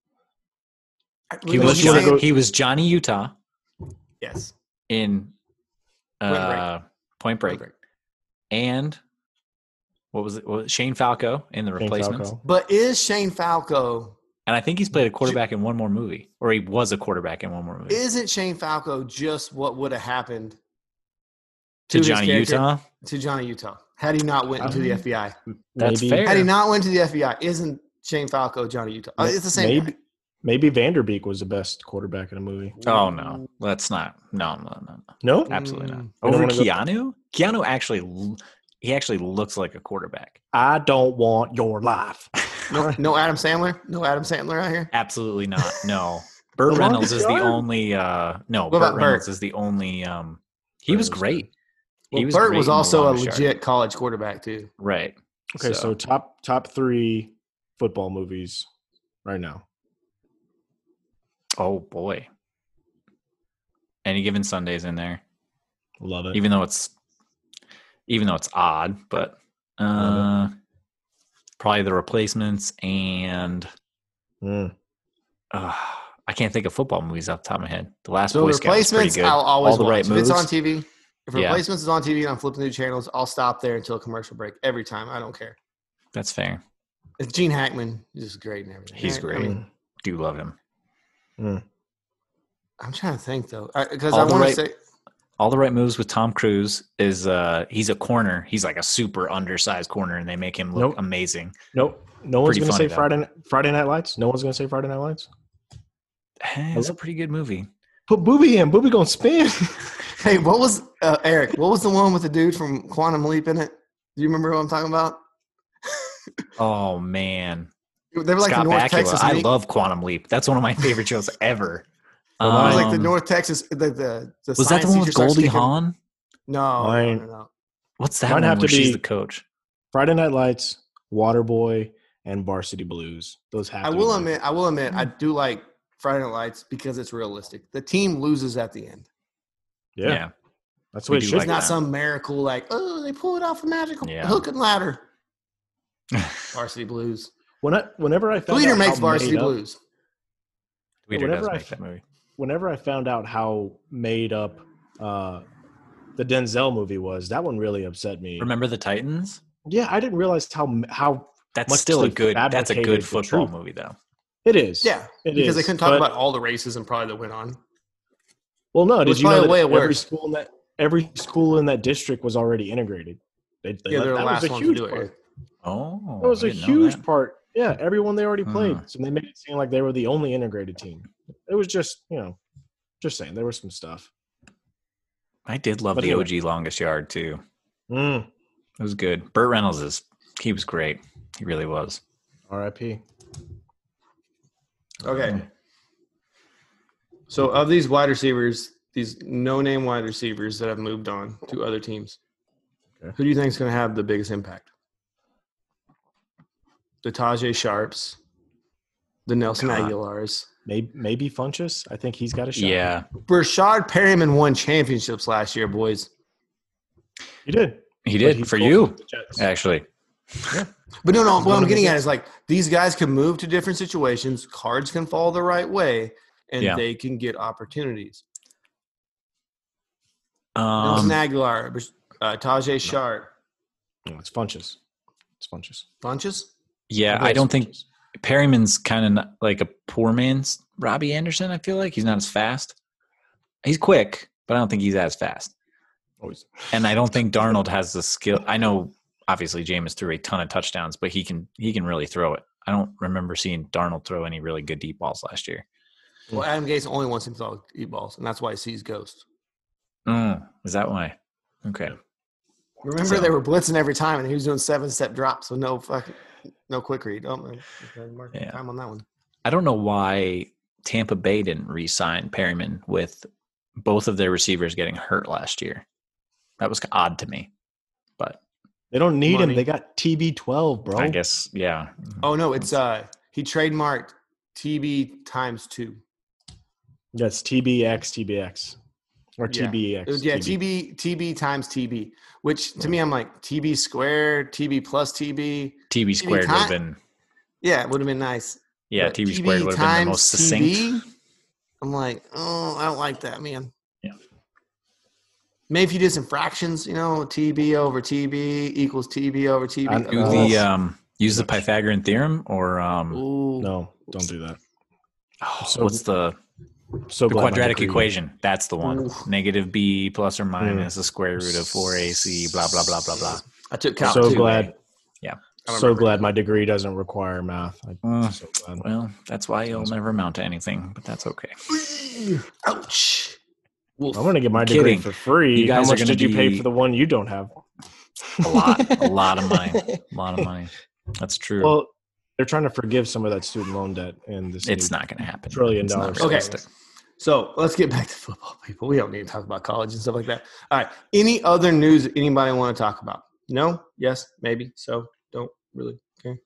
He Well, was he's wanna Johnny, saying- go- he was Johnny Utah yes. in uh, Point Break, Point Break. and what was it? What was it? Shane Falco in the Shane Replacements, Falco. But is Shane Falco, and I think he's played a quarterback in one more movie, or he was a quarterback in one more movie. isn't Shane Falco just what would have happened to his Johnny character- Utah, to Johnny Utah had he not went into the Um, F B I? that's Maybe- fair. Had he not went to the F B I, isn't Shane Falco Johnny Utah? Uh, it's the same. Maybe, guy. maybe Vanderbeek was the best quarterback in a movie. Oh no, let's not. No, no, no, no. No? Absolutely not. Mm. We don't Over wanna go- Keanu, Keanu actually, l- he actually looks like a quarterback. I don't want your life. No, no Adam Sandler. No Adam Sandler out here. Absolutely not. No. Burt The Reynolds longest is the yard? only. Uh, no, What Burt about Reynolds Burt? is the only. Um, he Burt was was great. Well, he was Burt great was in The also a Longest Yard. legit college quarterback too. Right. Okay, so, top top three football movies right now. oh boy. Any given Sundays in there, Love it. even though it's, even though it's odd, but uh, Love probably The Replacements and Mm. uh, I can't think of football movies off the top of my head. The Last So Boy Scout was pretty replacements, good. I'll always All the watch. right If moves. it's on T V, if Yeah. replacements is on T V and I'm flipping through channels, I'll stop there until a commercial break every time. I don't care. That's fair. It's Gene Hackman. He's just great and everything. He's I- I great. mean, Do love him. Mm. I'm trying to think though, because All I the want right- to say All the Right Moves with Tom Cruise is uh he's a corner. He's like a super undersized corner, and they make him look Nope. amazing. Nope. No one's Pretty going to funny, say though. Friday Friday Night Lights. No one's going to say Friday Night Lights. Eh, It's a pretty good movie. Put Booby in. Booby going to spin. Hey, what was uh, Eric? What was the one with the dude from Quantum Leap in it? Do you remember what I'm talking about? Oh man, They were like Scott the North Bakula. Texas. I meet- love Quantum Leap. That's one of my favorite shows ever. Well, It was like the Um, North Texas. The the, the was that the science one teacher with starts Goldie kicking- Hawn? No, no, Mine- no, no. What's that Might one have where to she's be- the coach? Friday Night Lights, Waterboy, and Varsity Blues. Those have I to will be my- admit, I will admit, I do like Friday Night Lights because it's realistic. The team loses at the end. Yeah. That's We what it do should It's like be. not that. some miracle like, oh, they pull it off a magical Yeah. hook and ladder. Varsity Blues. When I, whenever I found Tweeter out makes how Varsity made up- Blues. Tweeter Whenever does I make f- that movie. Whenever I found out how made up uh, the Denzel movie was, that one really upset me. Remember the Titans? Yeah, I didn't realize how how That's much still they a good. That's a fabricated good the football truth. movie, though. It is. Yeah, it because is, they couldn't talk but- about all the racism probably that went on. Well, no, It did was you know probably that way every worse. school in that every school in that district was already integrated? They, they Yeah, let- they're the that last was a ones to huge do it. part. Oh, That was I a didn't know huge that. part. Yeah, everyone they already played. Hmm. So they made it seem like they were the only integrated team. It was just, you know, just saying there was some stuff. I did love But the anyway. O G Longest Yard too. Mm, It was good. Burt Reynolds is he was great. He really was. R I P. Okay. So of these wide receivers, these no-name wide receivers that have moved on to other teams, Okay. who do you think is going to have the biggest impact? The Tajay Sharps, the Nelson God. Aguilars. Maybe maybe Funchess. I think he's got a shot. Yeah, Brashad Perryman won championships last year, boys. he did. he But did he's for going you with the Jets. actually. But no, no, He's what one I'm of the getting at Jets. is like these guys can move to different situations. Cards can fall the right way, and Yeah. they can get opportunities. Nelson Um, Aguilar, uh, Tajay Sharp, No, it's Funchess. It's Funchess. Bunches. yeah, bet I it's don't think Funchess. Perryman's kind of like a poor man's Robbie Anderson. I feel like he's not as fast. He's quick, but I don't think he's as fast. Always. And I don't think Darnold has the skill. I know, obviously, Jameis threw a ton of touchdowns, but he can he can really throw it. I don't remember seeing Darnold throw any really good deep balls last year. Well, Adam Gase only wants him to throw deep balls, and that's why he sees ghosts. Oh, is that why? Okay. Remember, So- they were blitzing every time, and he was doing seven-step drops with no fucking no quick read. Oh, man. Okay, mark Yeah. time on that one. I don't know why Tampa Bay didn't re-sign Perryman with both of their receivers getting hurt last year. That was odd to me, but They don't need Money. him. They got T B twelve, bro. I guess yeah. Oh no, it's uh he trademarked T B times two. That's T B X, T B X. Or Yeah. T B X. It was, yeah, T B. T B T B times T B, which to me I'm like T B squared, T B plus T B. T B squared would have ti- been Yeah, it would have been nice. yeah. But T B squared would have been the most times succinct. T B, I'm like, oh, I don't like that, man. Yeah. Maybe if you did some fractions, you know, T B over T B equals T B over T B. I- Do Uh, the um use the Pythagorean theorem or um Ooh. No, don't do that. oh, So- what's the So the glad my quadratic degree- equation? That's the one. Oof. Negative b plus Mm. or minus the square root of four a c. Blah blah blah blah blah. I took calc So too. glad. Yeah. I don't So remember. glad my degree doesn't require math. I'm Mm. so glad. Well, that's why you'll never amount to anything, but that's okay. Ouch. Wolf. I'm going to get my I'm degree kidding. for free. You guys How are much gonna did you pay be- for the one you don't have? A lot, a lot of money, a lot of money. That's true. Well, they're trying to forgive some of that student loan debt in this. it's new- not going to happen. trillion It's not dollars. Okay. realistic. So let's get back to football, people. We don't need to talk about college and stuff like that. All right. Any other news that anybody want to talk about? No? Yes? Maybe? So don't really care.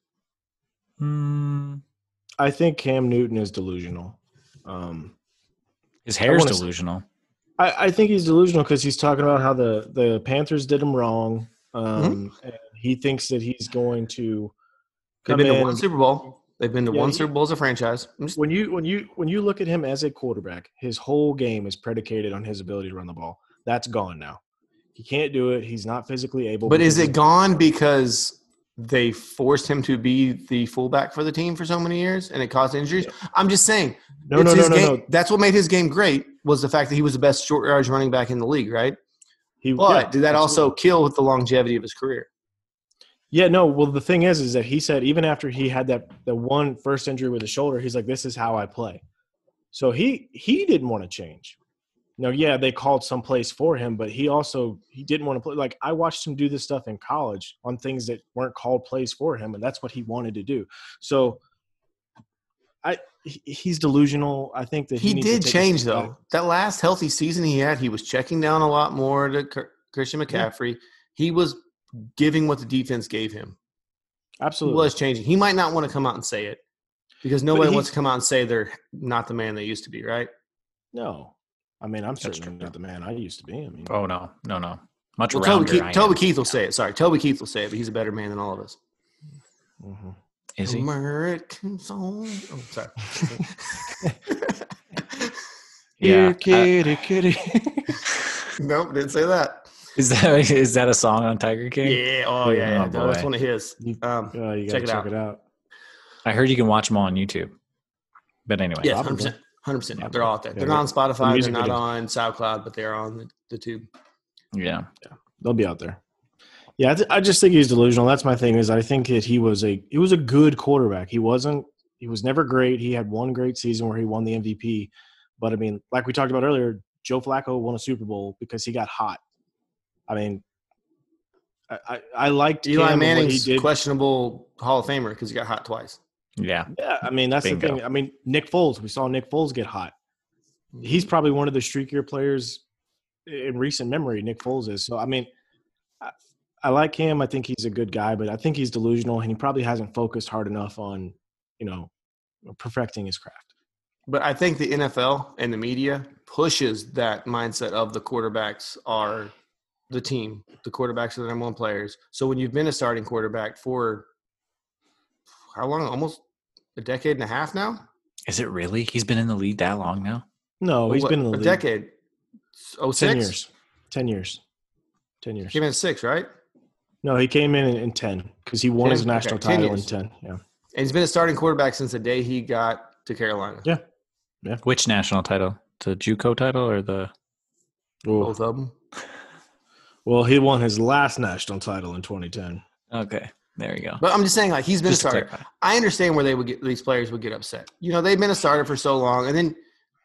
Hmm. I think Cam Newton is delusional. Um, His hair's wanna s- delusional. I, I think he's delusional because he's talking about how the, the Panthers did him wrong. Um, and he thinks that he's going to They've come been in. to one and- Super Bowl. They've been to Yeah, one he- Super Bowl as a franchise. I'm just- when you when you when you look at him as a quarterback, his whole game is predicated on his ability to run the ball. That's gone now. He can't do it. He's not physically able. But is because it gone because they forced him to be the fullback for the team for so many years and it caused injuries? I'm just saying. No, it's no, no, his no, game. no. That's what made his game great was the fact that he was the best short yardage running back in the league, right? He, But yeah, did that also absolutely. kill with the longevity of his career? Yeah, no. Well, the thing is, is that he said even after he had that the one first injury with his shoulder, he's like, "This is how I play." So he he didn't want to change. No, yeah, they called some place for him, but he also he didn't want to play. Like I watched him do this stuff in college on things that weren't called plays for him, and that's what he wanted to do. So, I he- he's delusional. I think that he, He needs to did take a change step though. back. That last healthy season he had, he was checking down a lot more to Chr- Christian McCaffrey. He was giving what the defense gave him. He Absolutely. was changing. He might not want to come out and say it because nobody he- wants to come out and say they're not the man they used to be, right? No, I mean I'm That's certainly true. not the man I used to be. I mean, Oh no, no, no. Much Well, rounder. Toby Keith, I am. Toby Keith will say it. Sorry, Toby Keith will say it, but he's a better man than all of us. mhm. Is he? American song. Oh, sorry. Yeah. I- kitty, kitty. Nope, didn't say that. Is that is that a song on Tiger King? Yeah. Oh yeah. yeah. Oh, No, that's boy. one of his. You, Um, uh, you check gotta it check out. it out. I heard you can watch them all on YouTube. But anyway, yes, Probably. hundred percent. Hundred percent. Yeah. They're all out there. Yeah, They're yeah. not on The Spotify. They're music not videos. on SoundCloud, but they're on the, the tube. yeah. They'll be out there. Yeah, I, th- I just think he's delusional. That's my thing. Is I think that he was a he was a good quarterback. He wasn't. He was never great. He had one great season where he won the M V P. But I mean, like we talked about earlier, Joe Flacco won a Super Bowl because he got hot. I mean, I I, I liked Eli Cam and what he Manning's did. questionable Hall of Famer because he got hot twice. Yeah. Yeah, I mean that's Bingo. the thing. I mean, Nick Foles. We saw Nick Foles get hot. He's probably one of the streakier players in recent memory. Nick Foles is. So I mean, I, I like him. I think he's a good guy, but I think he's delusional, and he probably hasn't focused hard enough on, you know, perfecting his craft. But I think the N F L and the media pushes that mindset of the quarterbacks are the team. The quarterbacks are the number one players. So when you've been a starting quarterback for how long? Almost a decade and a half now? Is it really? He's been in the league that long now? No, he's What, been in the a league decade. Oh, ten six? years. Ten years. Ten years. Came in at six, right? No, he came in in, in ten because he won his ten? national Okay, ten title in years. ten. Yeah. And he's been a starting quarterback since the day he got to Carolina. Yeah. Which national title? The JUCO title or the Ooh. Both of them. Well, he won his last national title in twenty ten. Okay. There you go. But I'm just saying, like, he's been Just a to starter. clarify. I understand where they would get these players would get upset. You know, they've been a starter for so long, and then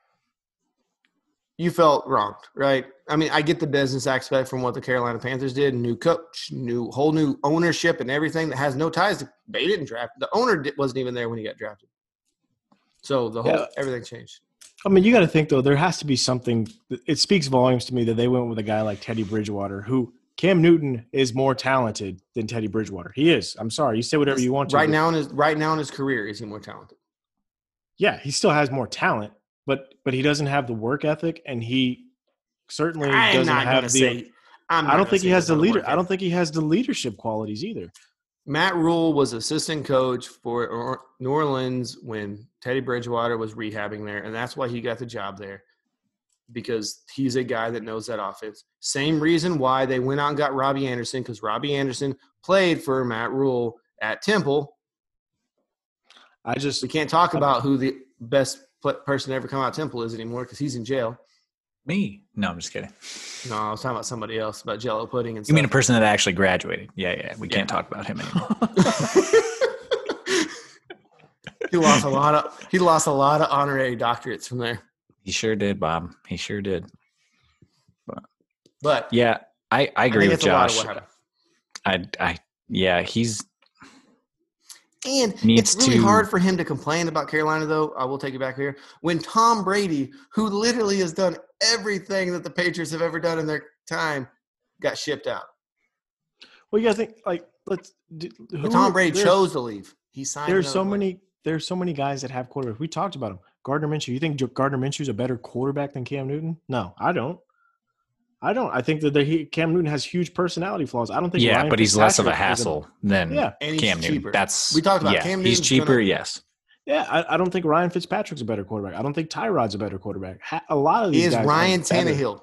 you felt wronged, right? I mean, I get the business aspect from what the Carolina Panthers did, new coach, new whole new ownership, and everything that has no ties to. They didn't draft the owner. Di- wasn't even there when he got drafted. So the whole Yeah. everything changed. I mean, you got to think, though, there has to be something. It speaks volumes to me that they went with a guy like Teddy Bridgewater, who Cam Newton is more talented than Teddy Bridgewater. He is. I'm sorry. You say whatever you want to. Right but- now in his right now in his career, is he more talented? Yeah, he still has more talent, but but he doesn't have the work ethic, and he certainly I'm doesn't not have going the. to say. I'm I not don't gonna think he say has the doesn't leader. work I don't ethic. think he has the leadership qualities either. Matt Rule was assistant coach for Or- New Orleans when Teddy Bridgewater was rehabbing there, and that's why he got the job there, because he's a guy that knows that offense. Same reason why they went out and got Robbie Anderson, because Robbie Anderson played for Matt Rule at Temple. I just We can't talk about who the best pl- person to ever come out of Temple is anymore because he's in jail. Me? No, I'm just kidding. No, I was talking about somebody else, about Jell-O pudding and You mean a stuff. person that actually graduated? Yeah, yeah. We can't Yeah. talk about him anymore. He lost a lot of he lost a lot of honorary doctorates from there. He sure did, Bob. He sure did. But Yeah, I, I I agree think with it's a lot of Josh. what happened. I, I, yeah, he's And Needs it's really to- hard for him to complain about Carolina, though. I will take it back here. When Tom Brady, who literally has done everything that the Patriots have ever done in their time, got shipped out. well, you got to think like let's. d- who But Tom are- Brady there's- chose to leave. He signed. There's another so player. many. There's so many guys that have quarterbacks. We talked about him. Gardner Minshew. You think Jo- Gardner Minshew's a better quarterback than Cam Newton? No, I don't. I don't. I think that the, he, Cam Newton has huge personality flaws. I don't think. yeah, Ryan but he's less of a Fitzpatrick is hassle than Yeah. And he's Cam Newton. cheaper. That's We talked about yeah, Cam he's Newton's cheaper. gonna- Yes, Yeah, I, I don't think Ryan Fitzpatrick's a better quarterback. I don't think Tyrod's a better quarterback. Ha, a lot of these He is guys are Ryan better. Tannehill.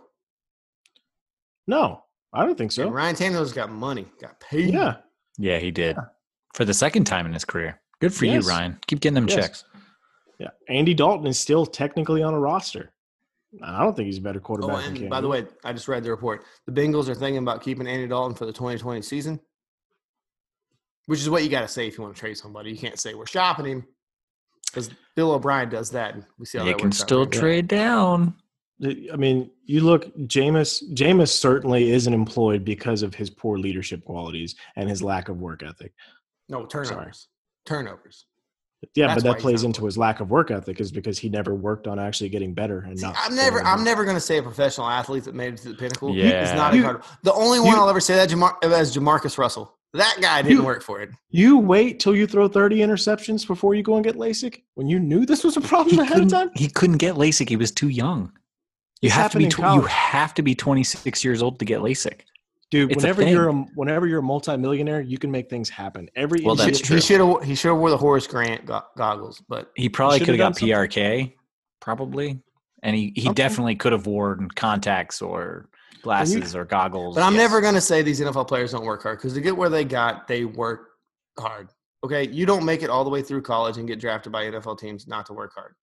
No, I don't think so. And Ryan Tannehill's got money, got paid. Yeah, yeah, he did for the second time in his career. Good for Yes. you, Ryan. Keep getting them Yes. checks. yeah. Andy Dalton is still technically on a roster. I don't think he's a better quarterback. Oh, than Cam and by the Newton. way, I just read the report. The Bengals are thinking about keeping Andy Dalton for the twenty twenty season, which is what you got to say if you want to trade somebody. You can't say we're shopping him because Bill O'Brien does that, and we see how You that can works out, still right? trade down. I mean, you look, Jameis. Jameis certainly isn't employed because of his poor leadership qualities and his lack of work ethic. No turnovers. Turnovers. Yeah, That's but why that he's plays not into his lack of work ethic, is because he never worked on actually getting better and See, not. I'm never, going I'm to- never going to say a professional athlete that made it to the pinnacle. Yeah. He's not You- incredible. The only one you- I'll ever say that Jamar, is Jamarcus Russell. That guy didn't You- work for it. You wait till you throw thirty interceptions before you go and get LASIK when you knew this was a problem He ahead of couldn't, time. he couldn't get LASIK. He was too young. You This have to be happened in tw- you college. have to be twenty-six years old to get LASIK. Dude, It's a whenever thing. you're a, whenever you're a multimillionaire, you can make things happen. Every Well, idiot- that's true. He should have, he should have wore the Horace Grant go- goggles, but He probably He could should've have got done P R K, probably, and he, he Okay. definitely could have worn contacts or glasses or goggles. But I'm yes. never going to say these N F L players don't work hard because to get where they got, they work hard. Okay, you don't make it all the way through college and get drafted by N F L teams not to work hard.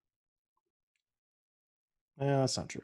Yeah, that's not true.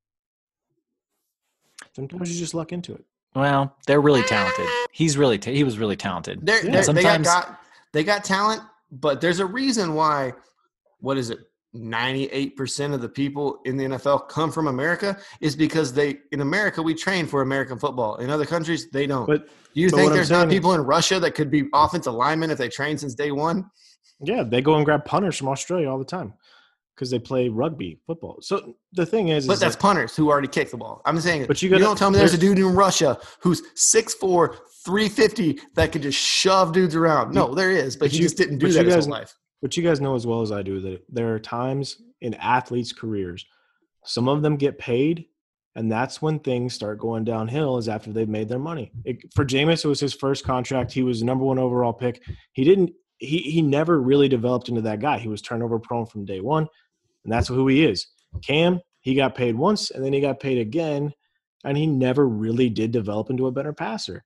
Sometimes you just luck into it. Well, they're really talented. He's really ta- he was really talented. They're, Yeah, they're, sometimes they got, got they got talent, but there's a reason why. What is it? ninety-eight percent of the people in the N F L come from America is because they in America we train for American football. In other countries, they don't. But do you but think what there's I'm not saying people in Russia that could be offensive linemen if they train since day one? Yeah, they go and grab punters from Australia all the time because they play rugby, football. So the thing is, but is that's that, punters who already kick the ball. I'm saying, but you, you gotta, don't tell me there's a dude in Russia who's six foot four, three fifty that could just shove dudes around. No, there is, but, but he you, just didn't do but that you his guys, whole life. But you guys know as well as I do that there are times in athletes' careers, some of them get paid, and that's when things start going downhill is after they've made their money. It, for Jameis, it was his first contract. He was the number one overall pick. He didn't he he never really developed into that guy. He was turnover prone from day one, and that's who he is. Cam, he got paid once, and then he got paid again, and he never really did develop into a better passer.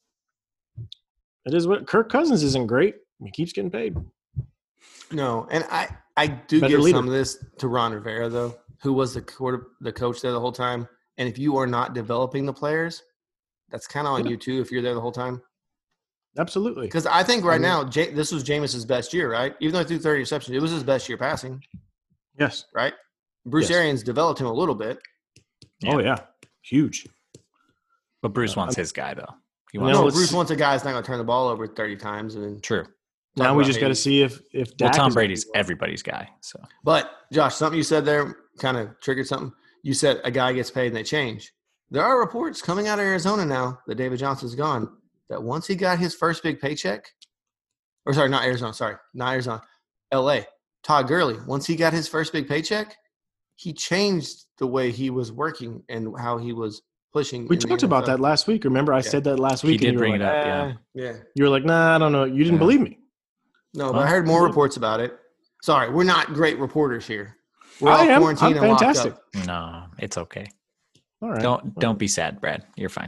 It is what Kirk Cousins isn't great. He keeps getting paid. No, and I, I do Better give leader. some of this to Ron Rivera, though, who was the quarter, the coach there the whole time. And if you are not developing the players, that's kind of on Yeah. you, too, if you're there the whole time. Absolutely. Because I think right I mean- now, J- this was Jameis's best year, right? Even though he threw thirty receptions, it was his best year passing, Yes. right? Bruce Yes. Arians developed him a little bit. Oh, yeah. Huge. But Bruce Uh, wants I'm- his guy though. He No, wants No, let's- Bruce wants a guy that's not going to turn the ball over thirty times. And then true. Now talk we about just got to Hayden. see if if Well, Dak Tom is- Brady's everybody's guy. So But, Josh, something you said there kind of triggered something. You said a guy gets paid and they change. There are reports coming out of Arizona now that David Johnson's gone, that once he got his first big paycheck – or sorry, not Arizona, sorry, not Arizona, L A, Todd Gurley, once he got his first big paycheck, he changed the way he was working and how he was pushing. We in the talked about N F L. that last week. Remember, I Yeah. said that last He week. and did you were bring like, it up, yeah. "Eh." Yeah. You were like, nah, I don't know. You didn't Yeah. believe me. No, but Well, I heard more yeah. reports about it. Sorry, we're not great reporters here. We're I all am. quarantined I'm and locked fantastic. up. no, it's okay. All right. Don't don't be sad, Brad. You're fine.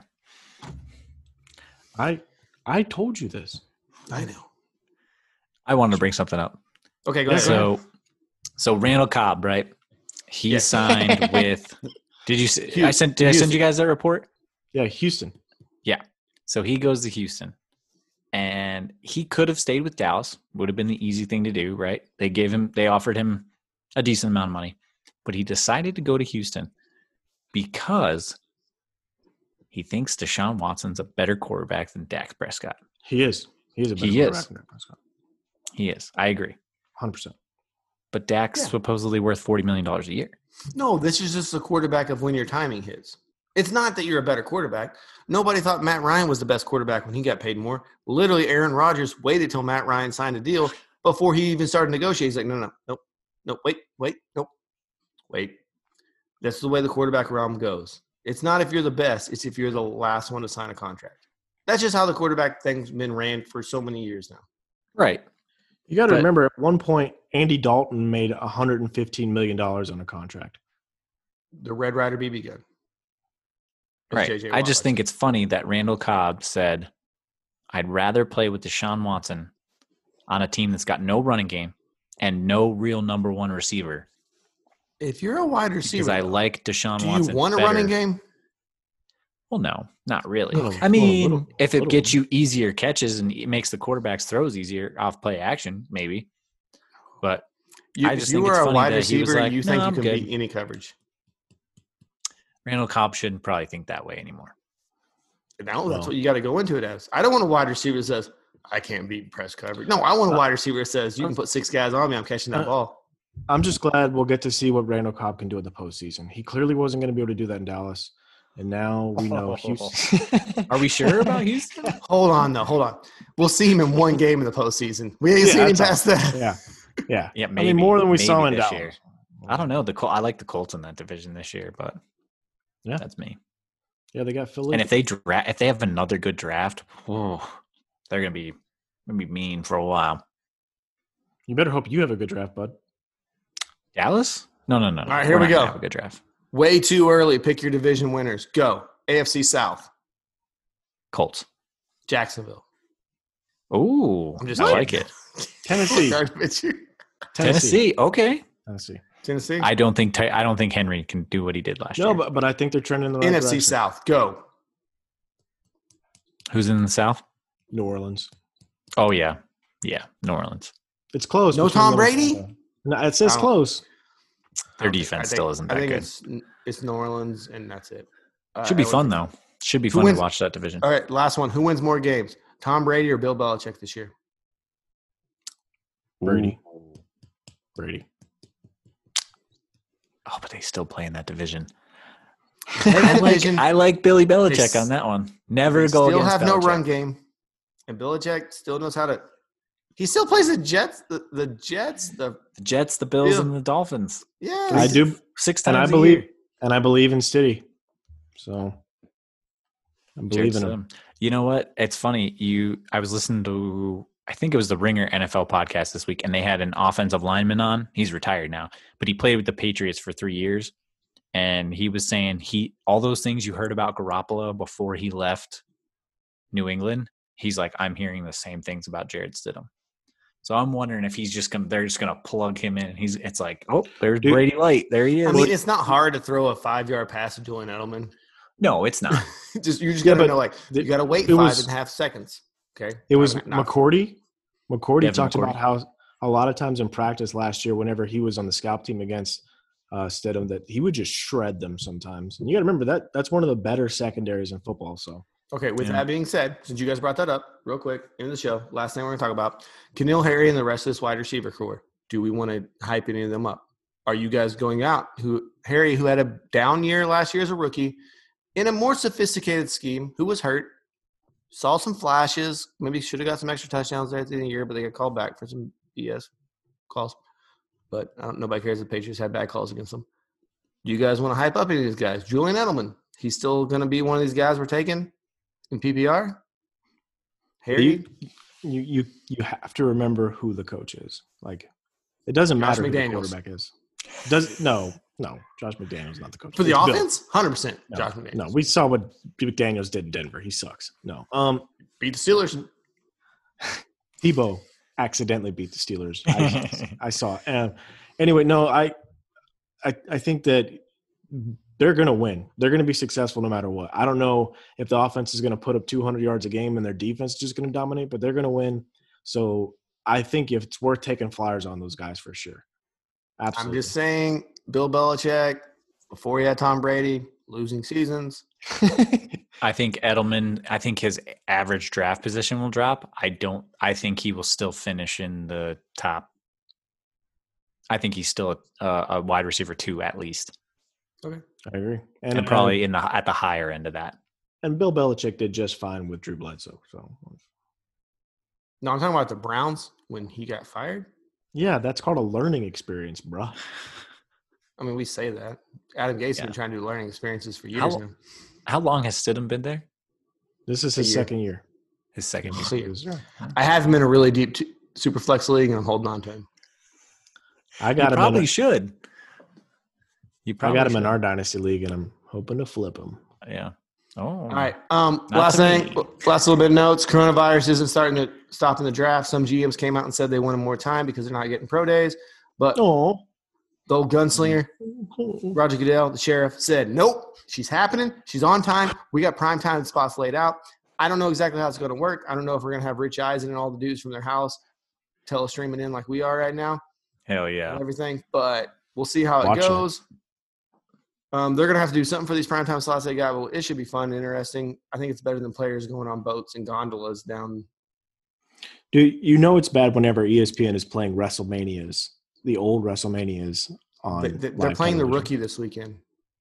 I I told you this. I know. I wanted to bring something up. Okay, go Yeah, ahead. So so Randall Cobb, right? He Yes. signed with Did you see, I sent did I send you guys that report? Yeah, Houston. So he goes to Houston. And he could have stayed with Dallas. Would have been the easy thing to do, right? They gave him they offered him a decent amount of money. But he decided to go to Houston because he thinks Deshaun Watson's a better quarterback than Dak Prescott. He is. He is a better He quarterback is. than Dak Prescott. He is. I agree. one hundred percent. But Dak's Yeah. supposedly worth forty million dollars a year. No, this is just a quarterback of when your timing hits. It's not that you're a better quarterback. Nobody thought Matt Ryan was the best quarterback when he got paid more. Literally, Aaron Rodgers waited till Matt Ryan signed a deal before he even started negotiating. He's like, no, no, nope, nope, wait, wait, nope, wait. That's the way the quarterback realm goes. It's not if you're the best. It's if you're the last one to sign a contract. That's just how the quarterback thing's been ran for so many years now. Right. You got to But- remember, at one point, Andy Dalton made one hundred fifteen million dollars on a contract. The Red Rider B B gun. As Right. J J I Watt just likes think to it's funny that Randall Cobb said, I'd rather play with Deshaun Watson on a team that's got no running game and no real number one receiver say. If you're a wide receiver, because I though, like Deshaun do Watson. you want a better. running game? Well, no, not really. Little- I mean, little- if it little- gets you easier catches and it makes the quarterback's throws easier off play action, maybe. But You, I if just you think are it's a funny wide that he was receiver, like, you "No, think you I'm can good." beat any coverage. Randall Cobb shouldn't probably think that way anymore. Now that's Well- what you got to go into it as. I don't want a wide receiver that says, I can't beat press coverage. No, I want a Uh, wide receiver that says, you can put six guys on me, I'm catching that uh, ball. I'm just glad we'll get to see what Randall Cobb can do in the postseason. He clearly wasn't going to be able to do that in Dallas. And now we know Houston. Are we sure about Houston? Hold on, though. Hold on. We'll see him in one game in the postseason. We ain't Yeah, seen him that's all. past that. Yeah. Yeah. Yeah, I maybe. mean, more than we maybe saw in this Dallas. year. I don't know. The Col- I like the Colts in that division this year, but Yeah. that's me. Yeah, they got Philly. And if they draft, if they have another good draft, whoa, they're gonna be gonna be mean for a while. You better hope you have a good draft, bud. Dallas? No, no, no. no. All right, here We're we not gonna go. Have a good draft. Way too early. Pick your division winners. Go. A F C South. Colts. Jacksonville. Ooh, I'm just I kidding. like it. Tennessee. Tennessee. Tennessee. Okay. Tennessee. Tennessee. I don't think I don't think Henry can do what he did last No, year. but but I think they're trending in the right N F C direction. South. Go. Who's in the South? New Orleans. Oh yeah, yeah, New Orleans. It's close. No between Tom those- Brady? No, it says I don't- close. Their I think- defense I think- still isn't I that think good. It's, it's New Orleans, and that's it. Uh, Should be I would fun think- though. Should be Who fun wins- to watch that division. All right, last one. Who wins more games, Tom Brady or Bill Belichick this year? Brady. Brady. Oh, but they still play in that division. Play that I like, division. I like Billy Belichick They s- on that one. Never They go still against have no Belichick. run game, and Belichick still knows how to. He still plays the Jets. The, the Jets. The The Jets, the Bills, Yeah. and the Dolphins. yeah. I do, Six and times I a believe, year. and I believe in Stiddy. So I'm Jared believing him. Stidham. You know what? It's funny. You, I was listening to, I think it was the Ringer N F L podcast this week, and they had an offensive lineman on. He's retired now, but he played with the Patriots for three years, and he was saying he all those things you heard about Garoppolo before he left New England. He's like, I'm hearing the same things about Jared Stidham. So I'm wondering if he's just gonna, they're just gonna plug him in. He's, it's like, oh, there's Dude. Brady Light. There he is. I mean, it's not hard to throw a five-yard pass to Julian Edelman. no, it's not. just you just Yeah, gotta but know, like the- you gotta wait it five was- and a half seconds. Okay, It was Not- not- McCourty. McCourty Devin talked McCourty. about how a lot of times in practice last year, whenever he was on the scout team against uh, Stidham, that he would just shred them sometimes. And you got to remember that that's one of the better secondaries in football. So Okay, with Yeah. that being said, since you guys brought that up, real quick, in the show, last thing we're going to talk about, Keneal Harry and the rest of this wide receiver core. Do we want to hype any of them up? Are you guys going out? Who Harry, who had a down year last year as a rookie, in a more sophisticated scheme, who was hurt, saw some flashes, maybe should have got some extra touchdowns there at the end of the year, but they got called back for some B S calls. But I don't, nobody cares if the Patriots had bad calls against them. Do you guys want to hype up any of these guys? Julian Edelman, he's still going to be one of these guys we're taking in P P R? Harry? you you you have to remember who the coach is. Like it doesn't Josh matter who the McDaniels. quarterback is. Does no no Josh McDaniels not the coach For the It's Bill. offense? one hundred percent No, Josh McDaniels. no, we saw what McDaniels did in Denver. He sucks. No, um, Beat the Steelers. Tebow accidentally beat the Steelers. I, I saw. Uh, anyway, no, I, I, I think that they're going to win. They're going to be successful no matter what. I don't know if the offense is going to put up two hundred yards a game and their defense is just going to dominate, but they're going to win. So I think if it's worth taking flyers on those guys for sure. Absolutely. I'm just saying, Bill Belichick, before he had Tom Brady, losing seasons. I think Edelman, I think his average draft position will drop. I don't, I think he will still finish in the top. I think he's still a, a wide receiver two at least. Okay. I agree. And, And, probably in the, at the higher end of that. and Bill Belichick did just fine with Drew Bledsoe. So No, I'm talking about the Browns when he got fired. yeah, that's called a learning experience, bro. I mean, we say that. Adam Gates has Yeah. been trying to do learning experiences for years How- now. How long has Stidham been there? This is A his year. second year. His second year. So, yeah. I have him in a really deep t- super flex league, and I'm holding on to him. I You got him. probably in should. You a, I probably got him in should. our dynasty league, and I'm hoping to flip him. Yeah. Oh. All right. Um, Not last to thing, me. last little bit of notes. Coronavirus isn't starting to stop in the draft. Some G Ms came out and said they wanted more time because they're not getting pro days. But Oh, the old gunslinger, Roger Goodell, the sheriff, said, nope, she's happening. She's on time. We got prime time spots laid out. I don't know exactly how it's going to work. I don't know if we're going to have Rich Eisen and all the dudes from their house telestreaming in like we are right now Hell and yeah. everything, but we'll see how it Watching it. goes. Um, they're going to have to do something for these primetime slots they got, but it should be fun and interesting. I think it's better than players going on boats and gondolas down. dude, you know it's bad whenever E S P N is playing WrestleManias, the old WrestleManias on. They, they- they're live playing the television. rookie this weekend.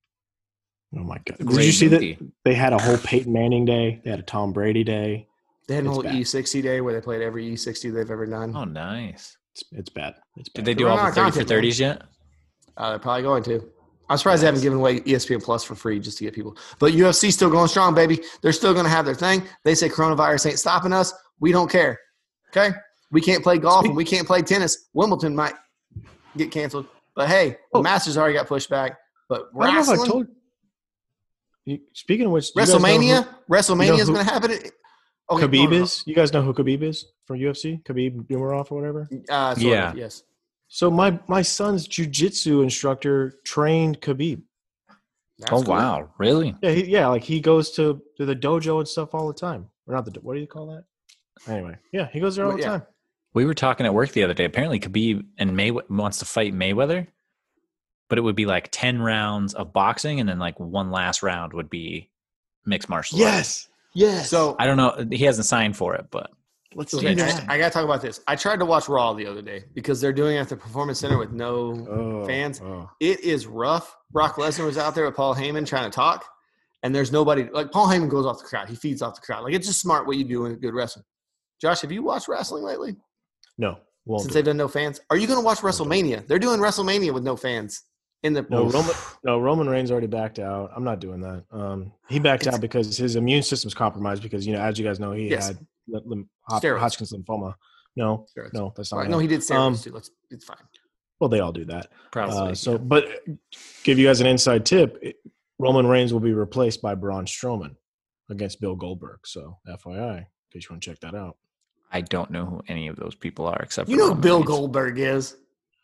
Oh my god! Did Great you see movie. that they had a whole Peyton Manning day? They had a Tom Brady day. They had an It's whole bad. E sixty day where they played every E sixty they've ever done. Oh, nice. It's, it's bad. It's bad. Did they They're do all running the out of thirty for content, man. thirties yet? Uh, they're probably going to. I'm surprised they haven't given away E S P N Plus for free just to get people. But U F C still going strong, baby. They're still going to have their thing. They say coronavirus ain't stopping us. We don't care. Okay? We can't play golf and we can't play tennis. Wimbledon might get canceled. But hey, the Oh. Masters already got pushed back. But I don't know if I wrestling, told. You, speaking of which, do you guys know WrestleMania. who- WrestleMania you know is who- going to happen. Okay, Khabib no, no, no. is. You guys know who Khabib is from U F C? Khabib Nurmagomedov or whatever. Uh, sort Yeah. of, yes. So my my son's jiu-jitsu instructor trained Khabib. That's Oh cool. wow, really? Yeah, he, yeah, like he goes to, to the dojo and stuff all the time. Or not the what do you call that? Anyway, yeah, he goes there all Well, the yeah. time. We were talking at work the other day. Apparently, Khabib and May wants to fight Mayweather, but it would be like ten rounds of boxing, and then like one last round would be mixed martial arts. yes. So I don't know. He hasn't signed for it, but let's okay, do I, that. I got to talk about this. I tried to watch Raw the other day because they're doing it at the Performance Center with no Oh, fans. oh. It is rough. Brock Lesnar was out there with Paul Heyman trying to talk, and there's nobody. Like Paul Heyman goes off the crowd. He feeds off the crowd. Like it's just smart what you do in good wrestling. Josh, have you watched wrestling lately? No, won't Since do they've it. done no fans, are you going to watch WrestleMania? They're doing WrestleMania with no fans in the No, Roman, no, Roman Reigns already backed out. I'm not doing that. Um, he backed It's- out because his immune system's compromised because, you know, as you guys know, he Yes. had li- lim- Hop- Steroids. Hodgkin's lymphoma. No, Steroids. no, that's not Right, right. no, he did steroids Um, too. Let's, it's fine. Well, they all do that. probably. Uh, so, but give you guys an inside tip: it- Roman Reigns will be replaced by Braun Strowman against Bill Goldberg. So, F Y I, in case you want to check that out. I don't know who any of those people are except You for know who Roman Bill Reigns. Goldberg is?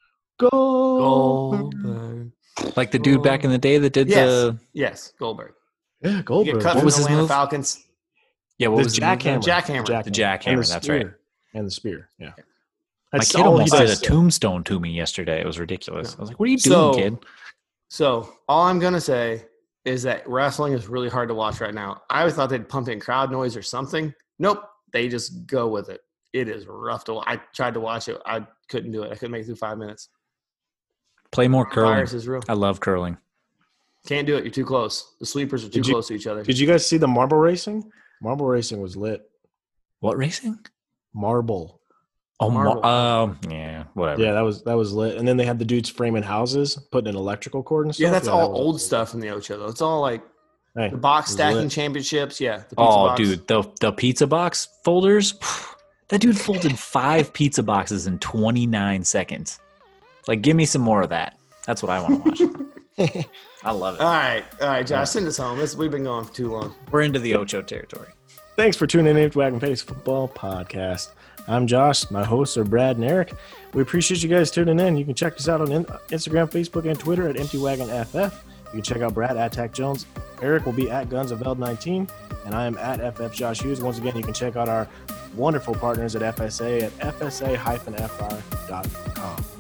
Goldberg. Goldberg. like the dude back in the day that did Yes. the Yes, Goldberg. Yeah, You get Goldberg. cut What from was the his Atlanta move? Falcons. yeah. What The was his move jackhammer. then? Jackhammer. Jackhammer. The jackhammer, And the that's right. spear. And the spear. Yeah. My That's kid all he almost did a does. tombstone to me yesterday. It was ridiculous. I was like, "What are you So- doing, kid?" So all I'm gonna say is that wrestling is really hard to watch right now. I always thought they'd pump in crowd noise or something. Nope, they just go with it. It is rough to watch. I tried to watch it. I couldn't do it. I couldn't make it through five minutes. Play more curling. Virus is real. I love curling. Can't do it. You're too close. The sweepers are too Did you- close to each other. Did you guys see the marble racing? Marble racing was lit. What racing? Marble. Oh, Marble. mar- um, yeah, whatever. Yeah, that was that was lit. And then they had the dudes framing houses, putting an electrical cord and stuff. Yeah, that's that all was- old stuff in the Ocho though. It's all like Hey, the box it was stacking lit. championships. Yeah. The pizza Oh, box. dude, the the pizza box folders. That dude folded five pizza boxes in twenty-nine seconds. Like, give me some more of that. That's what I want to watch. I love it. All right, all right, Josh, send us home. This, we've been going for too long. We're into the Ocho territory. Thanks for tuning in to Wagon Face Football Podcast. I'm Josh. My hosts are Brad and Eric. We appreciate you guys tuning in. You can check us out on in- Instagram, Facebook, and Twitter at Empty Wagon F F. You can check out Brad at Tack Jones. Eric will be at Guns of Veld nineteen, and I am at F F Josh Hughes. Once again, you can check out our wonderful partners at F S A at f s a dash f r dot com.